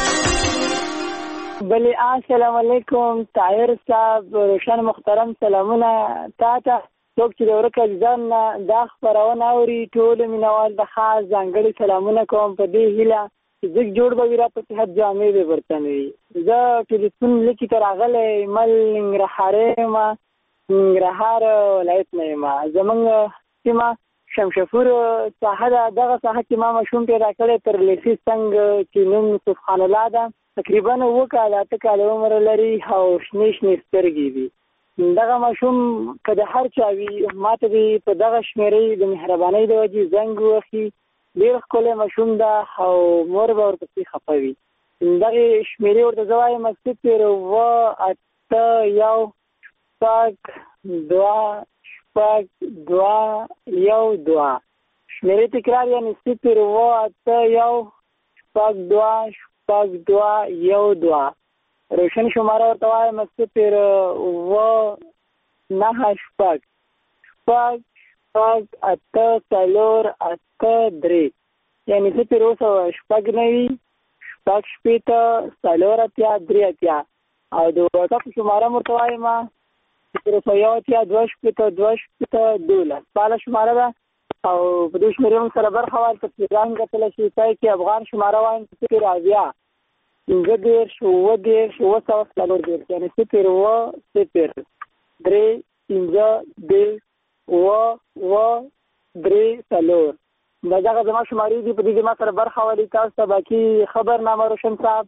بلی السلام علیکم طاهر صاحب، روشن محترم سلامونه تا ته. څوک چې د ورکه ځان نه دا خپرونه اوري ټول مینوال د خاص ځانګړي سلامونه کوم په دې هیله چې ځګ جوړ به وي را په صحت جامې به برتن وي. زه ټلیفون لیکي ته راغلی مل ننګرهاری یم، ننګرهار ولایت نه یم. زمونږ سیمه شمشپور ساحه ده. دغه ساحه کې ما ماشوم پیدا کړی تر لیسي څنګ چې نوم یوسف خان الله ده. تقریبا اووه کاله اته کاله عمر لري او شنې شنې سترګې دي. دغه ماشوم که د هر چا وي ما ته دې په دغه شمېرې د مهربانۍ د وجې زنګ ووهي. ډېر ښکلی ماشوم ده او مور به ورپسې خفه وي. دغې شمېرې ورته زه وایم صفر اووه اته یو شپږ دوه شپږ دوه یو دوه. شمېرې تکرار یعنې صفر اووه اته یو شپږ دوه شپږ دوه یو دوه. روشن شماره ورته وایم صفر اووه نهه شپږ شپږ شپږ اته څلور اته درې یعنې صفر اوه سوه شپږ نوي شپږ شپېته څلور اتیا درې اتیا. او د واټساپ شماره م ورته وایم صفر سوه یو اتیا دوه شپېته دوه شپېته دولس. فعاله شماره ده او په دې شمېرې موږ سره برخه واخلئ. په تلګرام کتلی شي ځای کې افغان شماره وایم صفر اویا پنځه دېرش اووه دېرش اووه سوه څلور دېرش یعنې صفر اووه صفر درې پنځه دېرش اووه اووه درې څلور. دا دغه زما شمارې دي، په دې کې ما سره برخه واخلئ. تاسو ته باقي خبرنامه روشن صاحب.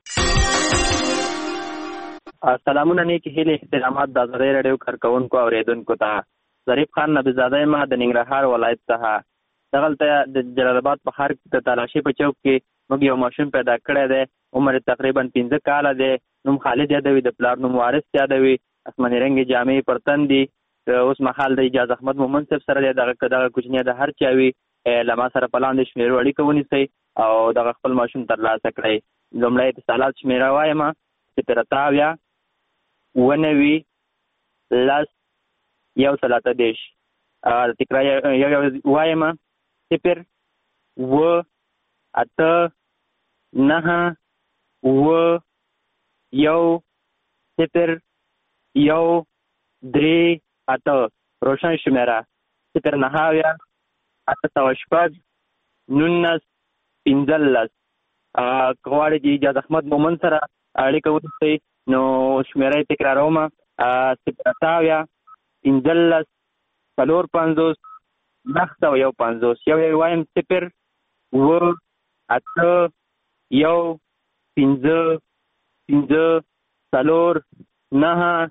سلامونه، نیکې هیلې احترامات د ازادۍ راډیو کارکوونکو او اورېدونکو ته. ظریف خان نبیزاده یم د ننګرهار ولایت څخه. دغلته د جلال آباد په ښار کې د تالاشۍ په چوک کې موږ یو ماشوم پیدا کړی دی. عمر تقریبا پنځه کاله دی. نوم خالد یادوي، د پلار نوم وارث یادوي. اسماني رنګې جامې پر تن دي. اوس مهال د اجاز احمد مومن صاحب سره دی. دغه دغه کوچنی د هر چا وي له ما سره په لاندې شمېرو اړیکه ونیسئ او دغه خپل ماشوم ترلاسه کړئ. لومړی اتصالات شمېره وایم صفر اته اویا اووه نوي لس یو سل اته دېرش. تکرار یو یو وایم صفر اووه اته نهه اووه یو صفر یو درې اته. روشن شمېره صفر نهه اویا اته سوه شپږ نولس پنځلس. که غواړئ چې اجاز احمد مومن سره اړیکه ونیسئ نو شمېره یې تکراروم صفر اته اویا پنځلس څلور پنځوس نهه سوه یو پنځوس. یو یو وایم صفر اووه اته یو پنځه پنځه څلور نهه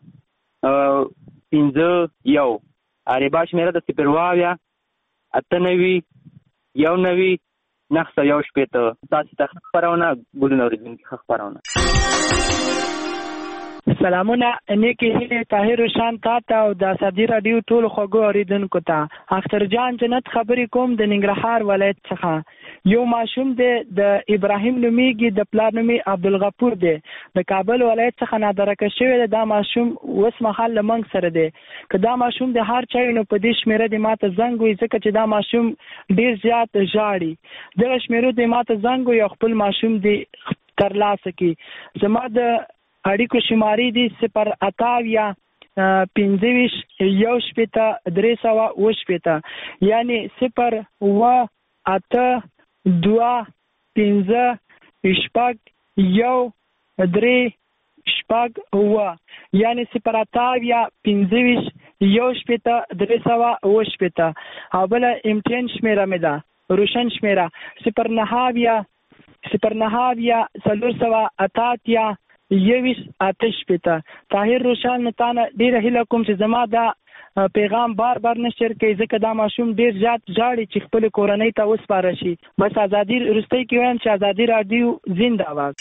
پنځه یو. عربا شمېره د صفر اووه اویا اته نوي یو نوي نهه سوه یو شپېته. تاسې ته ښه خپرونه ګلونه اورېدونکي ښه خپرونه. سلامونه نیکی هیله طاهر روشان تا ته او د ازادي راډیو ټولو خوږو اورېدونکو ته اختر جان جنت خبرې کوم د ننګرهار ولایت څخه یو ماشوم دی د ابراهیم نومیږي د پلار نومي عبدالغفور دی د کابل ولایت څخه نادرکه شوی دی دا ماشوم اوس مهال له موږ سره دی که دا ماشوم د هر چا نو په دې شمېره د ماته زنګ وي ځکه چې دا ماشوم ډېر زیات ژاړي دغه شمېرو د ماته زنګ وي او خپل ماشوم دی ترلاسه کړي زما د اړیکو شمارې دي صفر اتاویا پنځه ویشت یو شپېته درې سوه اوه شپېته یعنې صفر اوه اته دوه پنځه شپږ یو درې شپږ اوه یعنې صفر اتاویا پنځه ویشت یو شپېته درې سوه اوه شپېته او بله امټین شمېره مې ده روشن شمېره صفر نهاویا صفر نهاویا څلور سوه اته اتیا یویس اته شپېته طاهر روشان تانه ډېره هیله کوم چې زما دا پیغام بار بار نشر کړئ ځکه دا ماشوم ډېر زیات ژاړي چې خپل کورنۍ ته وسپاره شي بس ازادي وروستۍ کې وایم چې ازادي راډیو زنده باد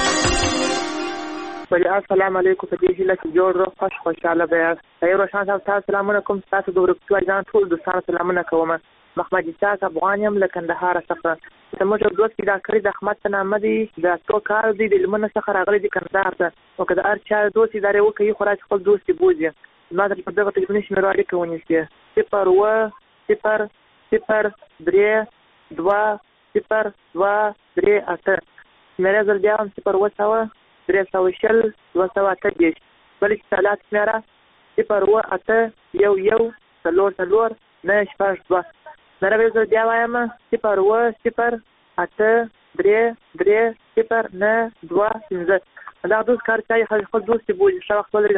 السلام علیکم په دې هیله کې جوړ روغ خوش خوشحاله به یاست طاهر روشان صاحب تاسو سلامونه کوم تاسو د ورکتو اجان ټول دوستانو سلامونه کوم محمد اسحاق افغان یم له کندهار څخه زموږ دوست پیدا کړی د احمد په نامه دی د څو کال دی د لمنه څخه راغلی دی کندهار ته او که د هر چا دوست ادارې وکړي خو راځي خپل دوست یې بوځي زما د په دغه تلیفوني شمېرو اړیکه ونیسي صفر اوه صفر صفر درې دوه صفر دوه درې اته شمېره زر بیا هم صفر اوه سوه درې سوه شل دوه سوه اته دېرش بلې اتصالات شمېره صفر اوه اته یو یو څلور څلور نه شپږ دوه نره زه بیا وایم صفر اوه صفر اته درې درې صفر نه دوه پنځه دا دوست کار چای خپل دوست بوځي ښه وخت ولرئ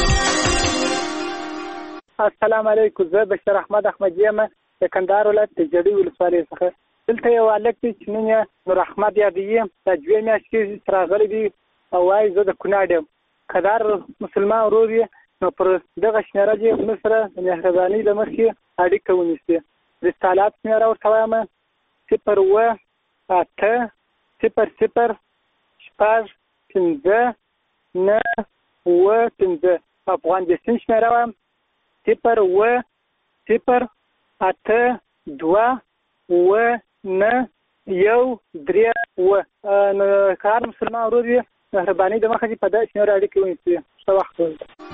السلام علیکم زه بشر احمد احمدی یم د کندهار ولایت د جړۍ ولسوالۍ څخه دلته یو هلک دی چې نوم یې نور احمد یادوي دا دوې میاشتې کېږي راغلی دی او وایي زه د کونړ یم که دا مسلمان ورور یې نو پر دغه شمېره دې زموږ سره د مهربانۍ له مخې اړیکه ونیسي رسالات شمېره ورته وایم صفر اوه اته صفر صفر شپږ پنځه نه اوه پنځه افغان دستین شمېره وایم صفر اوه صفر اته دوه اوه نه یو درې اوه نو که هر مسلمان ورور وي مهربانۍ د مخه دې په دغه شمېره اړیکې ونیسي ښه وخت ولرئ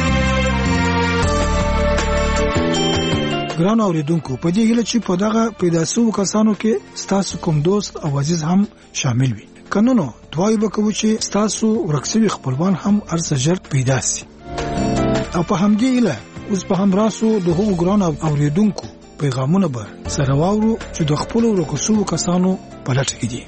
ګرانو اوریدونکو په دې هیله چې په دغه پیدا شوو کسانو کې ستاسو کوم دوست او عزیز هم شامل وي قانونو دوی به کوي چې ستاسو ورکسوي خپلوان هم ارزه ژر پیدا سي او په همدې هیله اوس په هم راسو د هغو ګرانو اوریدونکو پیغامونه به سره واورو چې د خپل ورکسوو کسانو په لټه کې دي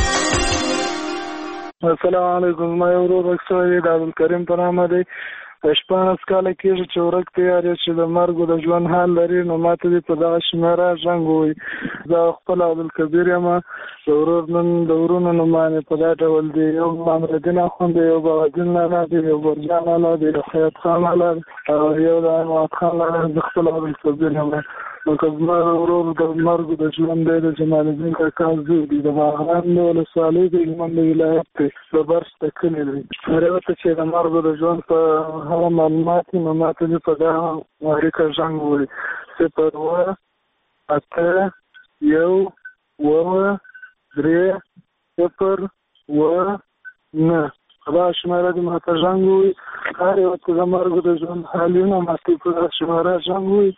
السلام علیکم ما یو ورور ورکسوي د عبدالکریم په نامه دی شپاړس کاله کېږي چې ورک تیار یې چې د مرګ د ژوند حال لري نو ماته دې په دغه شمېره زنګ ووایي زه خپل عبدالکبیر یم د ورور نوم د ورونو نومانې په دا ډول دي یو مامردین اخوند دی یو بغدین لالا دی یو برجان لالا دی یو خیاط خان لالا او یو د عماد خان لالا زه خپل عبدالکبیر یم نو که زما ورور د مرګ د ژوند دی د جمال الدین کاکا زوی دی د باغران د ولسوالۍ د هلمند ولایت دی د برس د کلي دی هرې چې د مرګ د ژوند په هغه معلومات نو ماته دې په دغه اړیکه زنګ ووایي صفر اوه اته یو اوه درې صفر اوه نه دا شمېره دې ماته زنګ ووایي هر یو چې د مرګ د ژوند حال وي نو ماته په دغه شمېره زنګ ووایي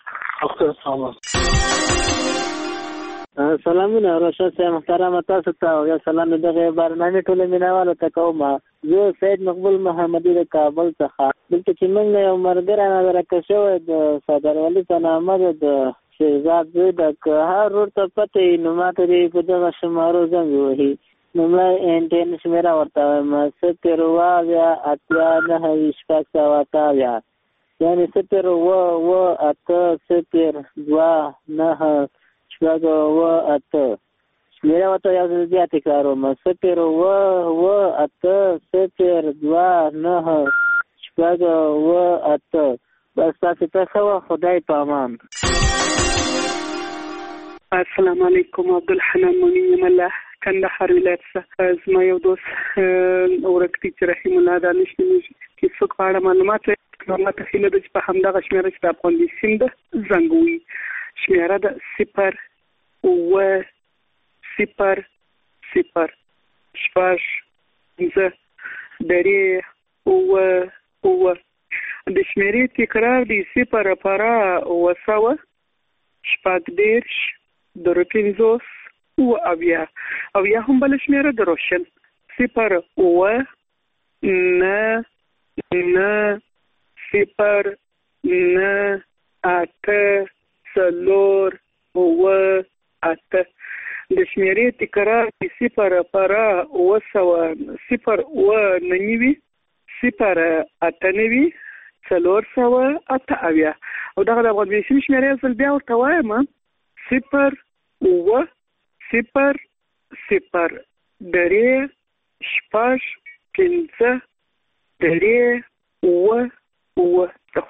سلامونه رشاد صاحب محترم تاسو ته او یا سلام دغه برنامه ټول مینوالو ته کوم زه سید مقبول محمدی د کابل څخه دلته چې موږ یو مرګره نظر کښو د صدر ولی په نامه د شهزاد زوی د هر ورته پته نو ماته په دغه شمارو زنګ وهي نو مې انټین شمیرا ورته ما ستر وایا اتیا نه شپږ سوه اتیا یعنی صفر اوه اوه اته صفر دوه نهه شپږ اوه اته شمېره ورته یو ځل بیا تکراروم صفر اوه اوه اته صفر دوه نهه شپږ اوه اته بس تاسو ته ښه خدای په امان السلام علیکم عبدالحنان مؤمن الله کندهار ولایت څخه زما یو دوست ورکتي چې رحیم الله دانش نومیږي هیڅوک په اړه معلومات نو ماته هیله ده چې په همدغه شمیره چې د افغان بیسیم ده زنګ ووهي. شمیره ده صفر اوه صفر صفر شپږ پنځه درې اوه اوه. د شمیرې تکرار دی صفر پاره اوه سوه شپږ دېرش درې پنځوس اوه اویا. اویا هم بله شمیره د روشن صفر اوه نه نه صفر نه اته څلور اوه اته. د شمیرې تکرار دی صفر پاره اوه سوه صفر اوه نه نوي صفر اته نوي څلور سوه اته اویا. او دغه د افغان بیسیم شمیرې ځل بیا ورته وایم صفر اوه صفر صفر درې شپږ پنځه درې اوه اوه.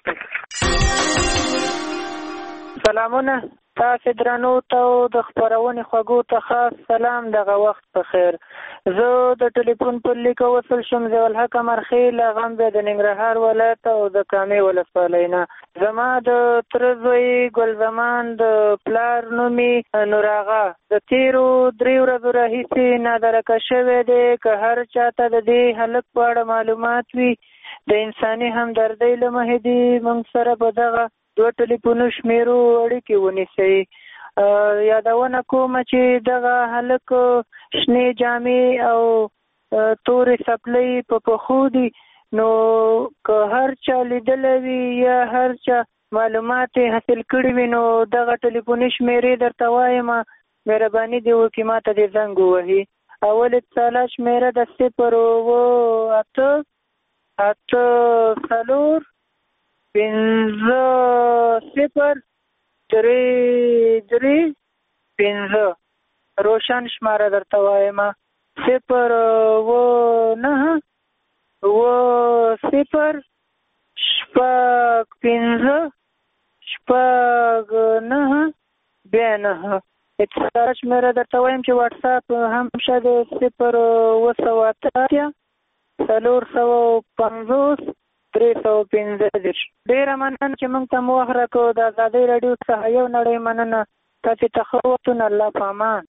سلامونه تاسو درنو ته د خبرونې خوږو ته خاص سلام. دغه وخت په خیر. زه د ټلیفون پر لیکه وصل شم ضیاءالحق مرخیل غم د ننګرهار ولایت او د کامې ولسوالۍ نه. زما د تره زوی ګل زمان د پلار نومي نور آغا د تیرو درې ورځو راهیسې نادرکه شوی دی. که هر چاته د دې هلک په اړه معلومات وي د انساني همدردۍ له مخې دې موږ سره په دغه دوه ټلیفونو شمیرو اړیکې ونیسئ. یادونه کوم چې دغه هلک شنې جامې او تورې څپلۍ په پښو دي. نو که هر چا لیدلی وي یا هر چا معلومات حاصل کړي وي نو دغه ټلیفوني شمیرې درته وایم مهرباني دې وکړي ما ته دې زنګ ووهي. اول اتصاله شمیره د صفر اوه اته اته څلور پنځه صفر درې درې پنځه. روشن شماره درته وایم صفر اوه نهه اوه صفر شپږ پنځه شپږ نهه بیا نهه. اتصال شمیره درته وایم چې واټساپ هم شته د صفر اوه سوه اتیا څلور سوه پنځوس درې سوه پنځه دېرش. ډېره مننه چې موږ ته مو وخت راکړو. د ازادۍ راډیو څخه یو نړۍ مننه. تاسې ته ښه وختونه. الله په امان.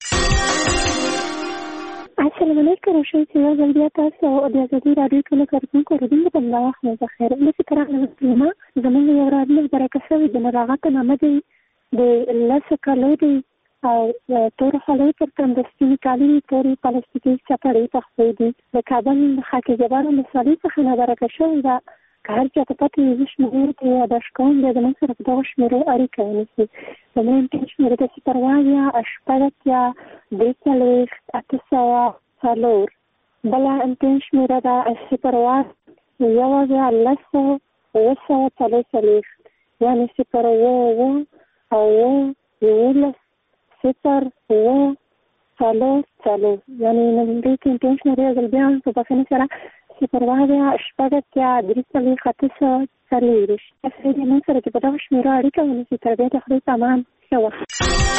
السلام علیکم. روشن سینا بل بیا تاسو او د ازادۍ راډیو ټولو کارکونکو اورېدونکو ته ملا وخت مو بخیر. داسې که راغله مسلمه زموږ یو رادیو برکه شوی د نور آغا په نامه دی. د لسو کالو دی او تورو خولۍ پر تنده سپینې کالي تورې پلاستیکي چپړې پخې دي. د کابل د خاک جبار ولسوالۍ څخه نابرکه شوې ده. که هر چاته پته وي زه شمېرې ته یاداښت کوم بیا زموږ سره په دغو شمېرو اړیکه ونیسي. زموږ امکان شمېرې د صفر اویا شپږ اتیا درې څلوېښت اته سوه څلور. بله امکان شمېره ده صفر اوه یو اویا لس سوه اوه سوه څلور څلوېښت یعنې صفر اوه اوه اوه یولس صفر اوه څلور څلور. یعنې نوموړی کې امکان شمېرې ځل بیا په بښنې سره صفر اوه شپږ اتیا درې څلوېښت اته سوه څلوېښت. تاسې دې موږ سره چې په دغو شمېرو اړیکه ونیسي. تر بیا د خدای په امان. ښه وخت.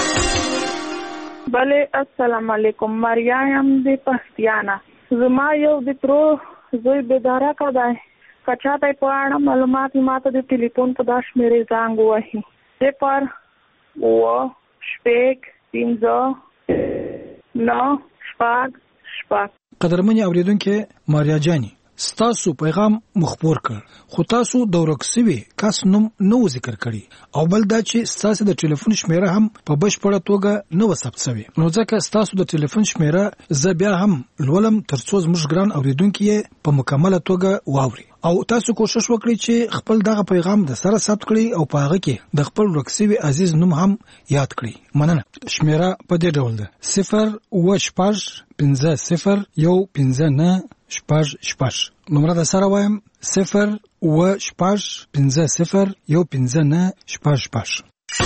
بله السلام علیکم. ماریا یم د پښتیانه. زما یو د ترو زوی بیدارکه دی. که چاته یې په اړه معلومات وي ما ته د ټلیفون په دا شمېرې زنګ ووهي. صفر اوه شپږ پنځه نهه شپږ شپږ. قدرمنې اورېدونکې ماریا جاني ستاسو پیغام مخبور کړ خو تاسو د ورک سوي کس نوم نو ذکر کړي او بل دا چې ستاسو د ټلیفون شمیره هم په بشپړه توګه نو ثبت شوی. نو ځکه ستاسو د ټلیفون شمیره زه بیا هم لولم ترڅو زموږ ګران اوریدونکو په مکمله توګه واوري او تاسو کوشش وکړئ چې خپل دغه پیغام د سره ثبت کړئ او په هغه کې د خپل ورک سوي عزیز نوم هم یاد کړئ. مننه. شمیره په دې ډول ده صفر اوه شپږ پنځه صفر یو پنځه نه شپږ شپږ. نمبر د سره وایم صفر اوه شپږ پنځه صفر یو پنځه نه شپږ شپږ.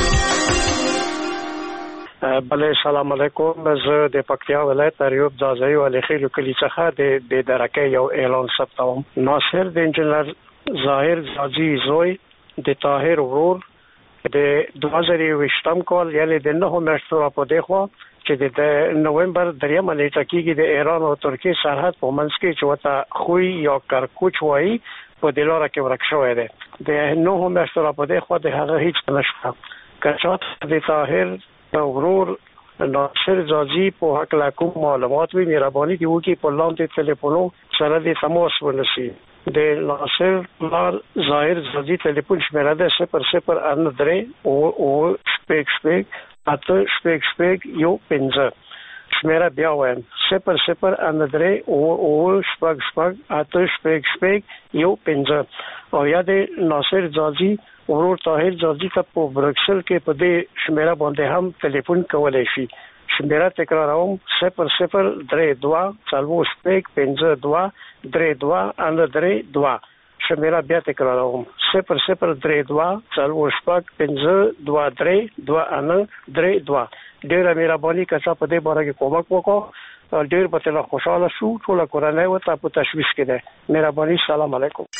بله سلام علیکم. زه د پکتیا ولایت ایوب ځاځي ولې خېلو کلی څخه د بیدارکه یو اعلان ثبتوم. ناصر د انجنیر ظاهر ځاځي زوی د طاهر ورور د دوه زره ویشتم کال یعنی د نهو میاشتو په دغه چې د نومبر دریمه نیټه کېږي د ایران او ترکیه سرحد په منځ کې چې وته خوی یا کرکوچ وایي په دې لاره کې ورک شوی دی. د نوو میاشتو را په دې خوا د هغه هیڅ نشته. که چاته د طاهر د ورور ناصر ځاځي په هکله کوم معلومات وي مهرباني دې وکړي په لاندې ټلیفونو سره د تماس ونیسي. د ناصر پلار ظاهر ځاځي ټلیفون شمیره ده صفر صفر اته درې او او شپږ شپږ اته شپږ شپږ یو پنځه. شمیره بیا وایم صفر صفر اته درې او او شپږ شپږ اته شپږ شپږ یو پنځه. او یا د ناصر ځاځي ورور طاهر ځاځي ته په برکسل کې په دې شمیره باندې هم ټلیفون کولای شي. شمیره تکراروم صفر صفر درې دوه څلور شپږ پنځه دوه درې دوه اته درې دوه. شمیره بیا تکراروم صفر صفر درې دوه څلور شپږ پنځه دوه درې دوه اته درې دوه. ډیره مهرباني که څه په دې باره کې کومک وکړو ډیر به تل خوشاله شو. ټول کورنۍ وته په تشویش کې ده. مهرباني. سلام علیکم.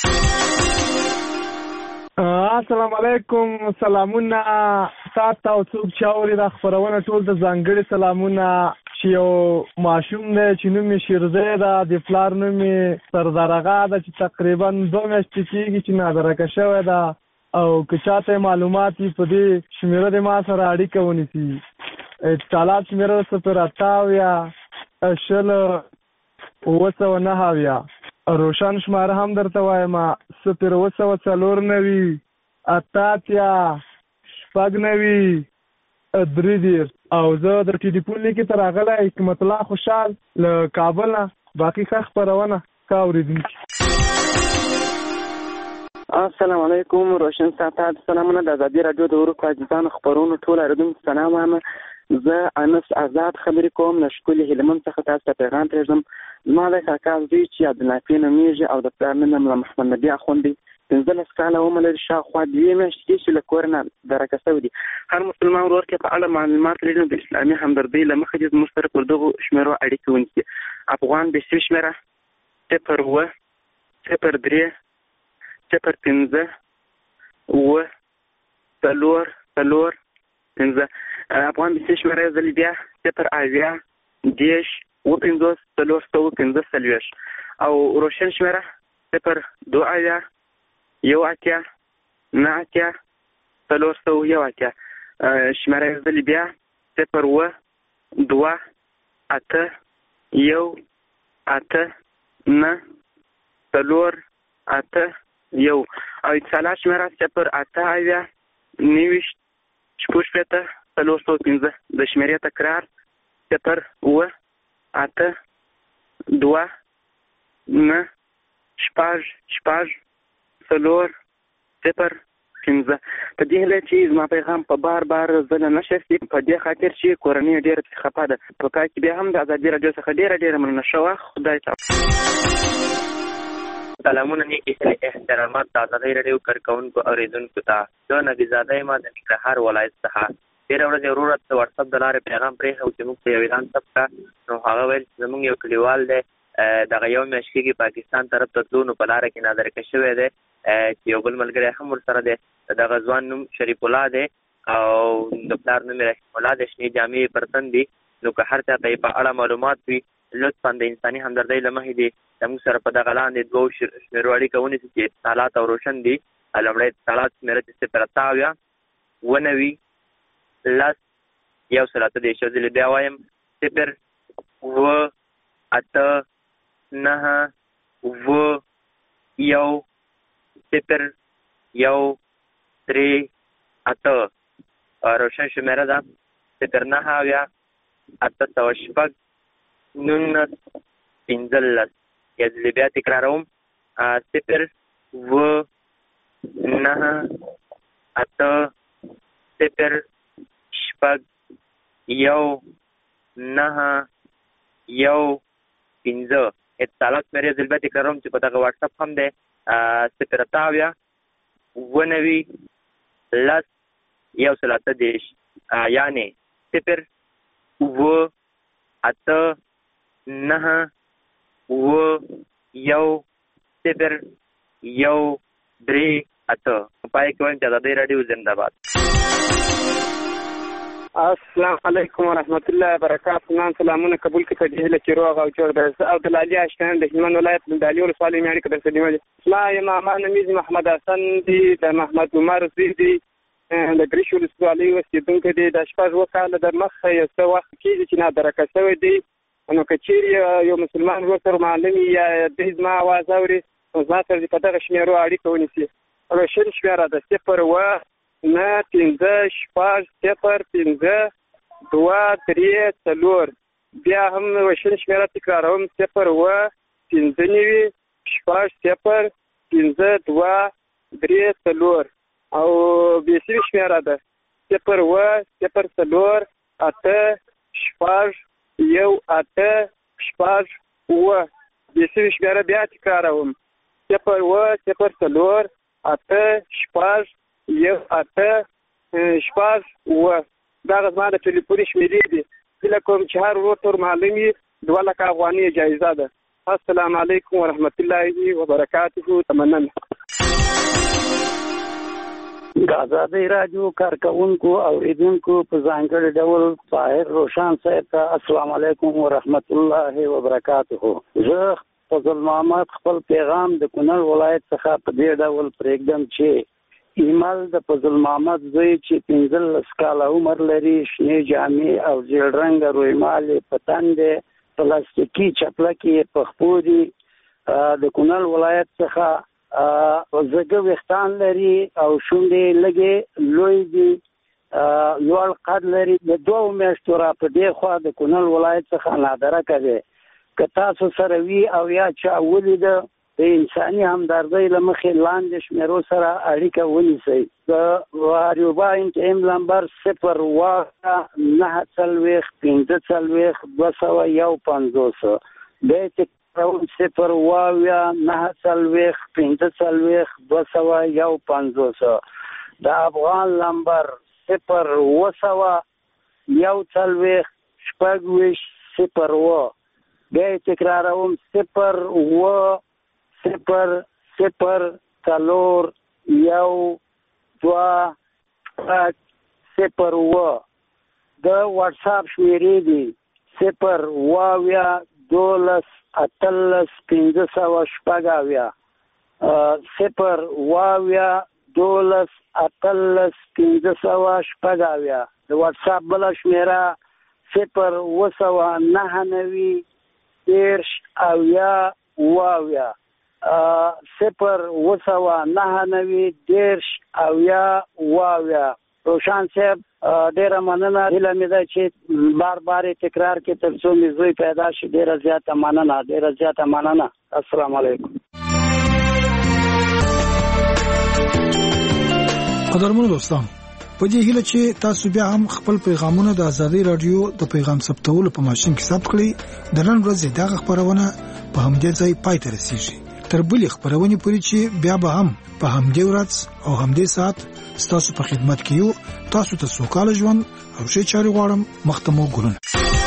السلام علیکم. سلامونه تاسو او څوک چې اوري د خبرونه ټول د ځانګړي سلامونه چې یو ماشوم دی چې نوم یې شیرزی ده د پلار نوم یې سردارغه ده چې تقریبا دوه میاشتې کېږي چې نادرکه شوی ده. او که چاته معلومات وي په دې شمیره د ما سره اړیکه ونیسي. اتصالات شمیره صفر اته اویا شل اوه سوه نهه اویا. روشن شماره هم درته وایم صفر اوه سوه څلور نوي اته اتیا شپږ نوي درې دېرش. او زه د ټلیفون لیکې ته راغلی حکمت الله خوشحال له کابل نه. باقي ښه خپرونه ښه اورېدونکي. السلام علیکم. روشن صاحب ته سلامونه. د ازادي راډیو د وروستو عزیزانو خپرونو ټول اورېدونکو سلام وایم. زه انس آزاد خبرې کوم له ښکلي هلمند څخه. تاسو ته پیغام پرېږدم. زما د کاکا زوی چې عبدالنافع نومېږي او د پلار نوم یې ملا محمد نبي اخوند دی. پنځلس کاله عمر لري. شاوخوا دوې میاشتې چې له کوره نه درکه شوی دی. هر مسلمان ورور کې په اړه معلومات لري نو د اسلامي همدردۍ له مخې دې زموږ سره پر دغو شمیرو اړیکې ونیسي. افغان بیسي شمیره صفر اوه صفر درې صفر پنځه اوه څلور څلور پنځه. افغان بیسي شمیره ځلې بیا صفر اویا دېرش اوه پنځوس څلور سوه پنځه څلوېښت. او روشن شمیره صفر دوه اویا یو اتیا نه اتیا څلور سوه یو اتیا. شمیره ځلې بیا صفر اوه دوه اته یو اته نه څلور اته یو. او اتصالات شمیره صفر اته اویا نوېشت شپږ شپېته څلور سوه پنځه. د شمیرې تکرار صفر اوه اته دوه نه شپږ شپږ څلور صفر پنځه. په دې هیله چې زما پیغام په بار بار زه نه شي په دې خاطر چې کورنۍ ډېره خفه ده. په پای کې بیا هم د ازادي راډیو څخه ډېره ډېره مننه شوه. خدای ته سلامونه نیکې احترامات د ازادي راډیو کارکونکو اورېدونکو ته. زه نبیزاده یم د ننګرهار ولایت څخه. تېره ورځ یو ورور ته د وټساپ د لارې پیغام پرېښود چې موږ ته یو اعلان ثبت کړه. نو هغه ویل چې زموږ یو کلیوال دی دغه یو میاشت کېږي پاکستان طرف ته تلو. نو په لاره کې نادرکه شوی دی چې یو بل ملګری هم ورسره دی. دغه ځوان نوم شریف الله دی او د پلار نوم یې رحیم الله دی. شنې جامې یې پر تن دي. نو که هر چا ته یې په اړه معلومات وي لطفا د انساني همدردۍ له مخې دي زموږ سره په دغه لاندې دوو شمیرو اړیکه ونیسي چې اتصالات او روشن دي. لومړی اتصالات شمیره چې صفر اته اویا اوه نوي لس یو سل اته دېرش. یو ځلې بیا وایم صفر اوه اته نهه اوه یو صفر یو درې اته. روشن شمیره ده صفر نهه اویا اته سوه شپږ نولس پنځلس. یو ځلې بیا تکراروم صفر اوه نهه اته صفر شپږ یو نهه یو پنځه. اتصالات مې ځل بیا تکراروم چې په دغه واټساپ هم دی صفر اته اویا اوه نوي لس یو سل اته دېرش. یعنې صفر اوه اته نهه اوه یو صفر یو درې اته. په پای کې وایم چې ازادي راډیو زنده باد. السلام علیکم ورحمت الله وبرکاته. نن سلامونه قبول کړئ د هله چې روغ او جوړ ده او د لالي اشکان د هلمند ولایت د دالي ولسوالۍ مې اړیکه درته نیولې. ما یم ما نمیز محمد حسن دی د محمد عمر زوی دی د ګریش ولسوالۍ اوسېدونکی دی. د شپږ اووه کاله د مخه یو څه وخت کېږي چې نادرکه شوی دی. نو که چیرې یو مسلمان ورسره معلم یا دی زما اواز اوري نو زما سره په دغه شمېرو اړیکه ونیسي. روشن شمېره ده صفر اووه نه پنځه شپږ صفر پنځه دوه درې څلور. بیا هم روشن شمېره تکراروم صفر اووه پنځه نوي شپږ صفر پنځه دوه درې څلور. او بیسري شمېره ده صفر اووه صفر څلور اته شپږ یو اته شپږ اووه. بیسري شمېره بیا تکراروم صفر اووه صفر څلور اته شپږ یو اته شپږ اووه. دغه زما د ټلیفوني شمېرې دي. هیله کوم چې هر ورور ته ورمعلوم وي دوه لکه افغانۍ جایزه ده. السلام علیکم ورحمت الله وبرکاته. تمنن د ازادۍ راډیو کارکوونکو اوریدونکو په ځانګړي ډول طاهر روشان صاحب ته السلام علیکم ورحمت الله وبرکاته. زه فضل محمد خپل پیغام د کونړ ولایت څخه په دې ډول پرېږدم چې ایمل د فضل محمد زوی چې پنځلس کاله عمر لري، شنې جامې او زیړ رنګه رویمالې په تن دی، پلاستیکي چپلکې په خپو دي، د کونړ ولایت څخه زګه ویښتان لري او شونډې لږې لوی دي، لوړ قد لري. د دوو میاشتو را په دې خوا د کونړ ولایت څخه نادرکه دی. که تاسو سره وي او یا چا ولیده د انساني همدردۍ له مخې لاندې شمېرو سره اړیکه ونیسئ. د واریوبا انټیم نمبر صفر اووه نهه څلوېښت پنځه څلوېښت دوه سوه یو پنځوس. بیا یې تکراروم صفر اووه نهه څلوېښت پنځه څلوېښت دوه سوه یو پنځوس. د افغان نمبر صفر اووه سوه یو څلوېښت شپږ ویشت صفر اووه. بیا یې تکراروم صفر اووه صفر صفر څلور یو دوه صفر اووه. د واټساپ شمېرې دي صفر اووه اویا دولس اتلس پنځه سوه شپږ اویا، صفر اووه اویا دولس اتلس پنځه سوه شپږ اویا. د واټساپ بله شمېره صفر اووه سوه نهه نوي دېرش اویا اووه اویا، صفر اووه سوه نهه نوي دېرش اویا اووه اویا. روشان صاحب ډېره مننه. هیله مې ده چې بار بار یې تکرار کړي تر څو مې زوی پیدا شي. ډېره زیاته مننه ډېره زیاته مننه. السلام علیکم. قدرمنو دوستانو، په دې هیله چې تاسو بیا هم خپل پیغامونه د ازادۍ رادیو د پیغام ثبتولو په ماشین کې ثبت کړئ. د نن ورځې دغه خبرونه په همدې ځای پای ته رسیږي. تر بلې خبرونې پورې چې بیا به هم په همدې ورځ او همدې ساعت ستاسو په خدمت کې یو. تاسو ته سوکاله ژوند او ښې چارې غواړم. مخته مو ګلونه.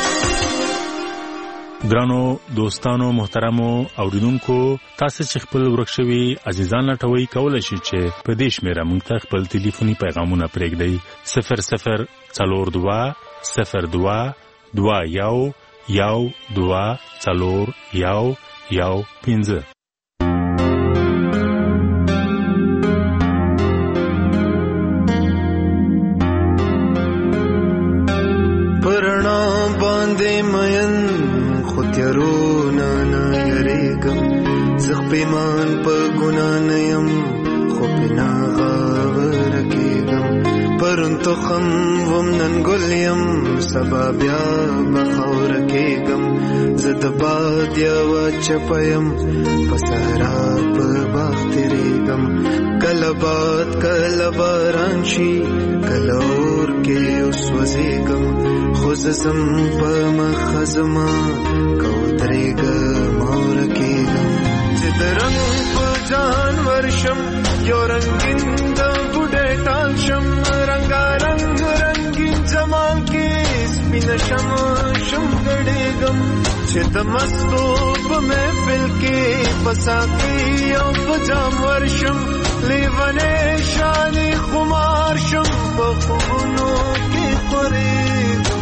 ګرانو دوستانو محترمو اوریدونکو، تاسو چې خپل ورک شوي عزیزان لټوي کولای شئ چې په دې شمېره موږ ته خپل ټلیفوني پیغامونه پرېږدئ. صفر صفر څلور دوه صفر دوه دوه یو یو دوه څلور یو یو پنځه. پیمان په ګنا نیم خو پنا غاور کېږم، پرون تخم وم نن ګل یم سبا بیا بخور کېږم. زه د باد یوه چپه یم په صحرا په باغ تېرېږم. کله باد کله باران شي کله اور کې وسوځېږم، خو زه ځم په مخه زما که ودرېږم اور کېږم. چې د رنګ په جهان ورشم یو رنګین د بوډۍ ټال شم، رنګارنګ رنګین جمال کې سپینه شم شم ګډېږم. چې د مستو په محفل کې په ساقي او په جام ورشم لیونه شانی خمار شم په خوبونو کې خورېږم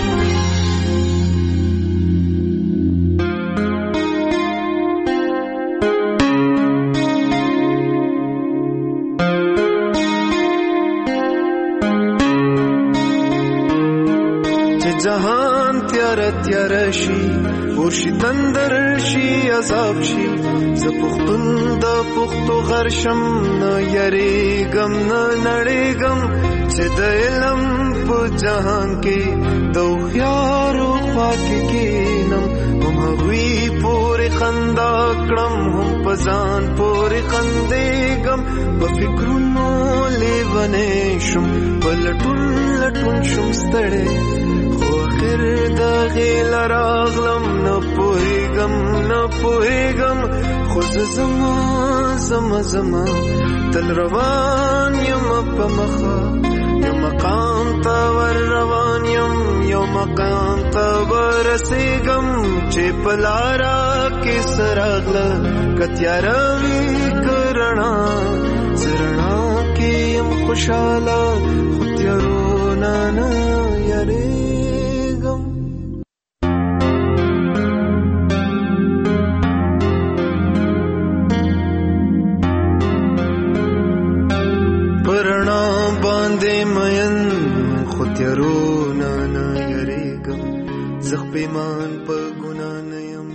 جهان تیار تیار شي ورشي تندر شي عذاب شي ز پختون د پختو غرشم نه یریګم نه نړېګم چې د علم په جهان کې د خيارو خواک کېنم هم هغوی پورې خندا کړم هم په ځان پورې خندېږم په فکرونو لیونی شم په لټون لټون شم ستړی خیر د غیل راغلم نه پوهېږم نه پوهېږم خو زه زما زما زما تل روان یم په مخه یو مقام ته ور روان یم یو مقام ته ورسېږم چې په لاره کې څه راغله که تیاره وي که رڼا زه رڼا کې یم خوشحاله خو تیارو نه نه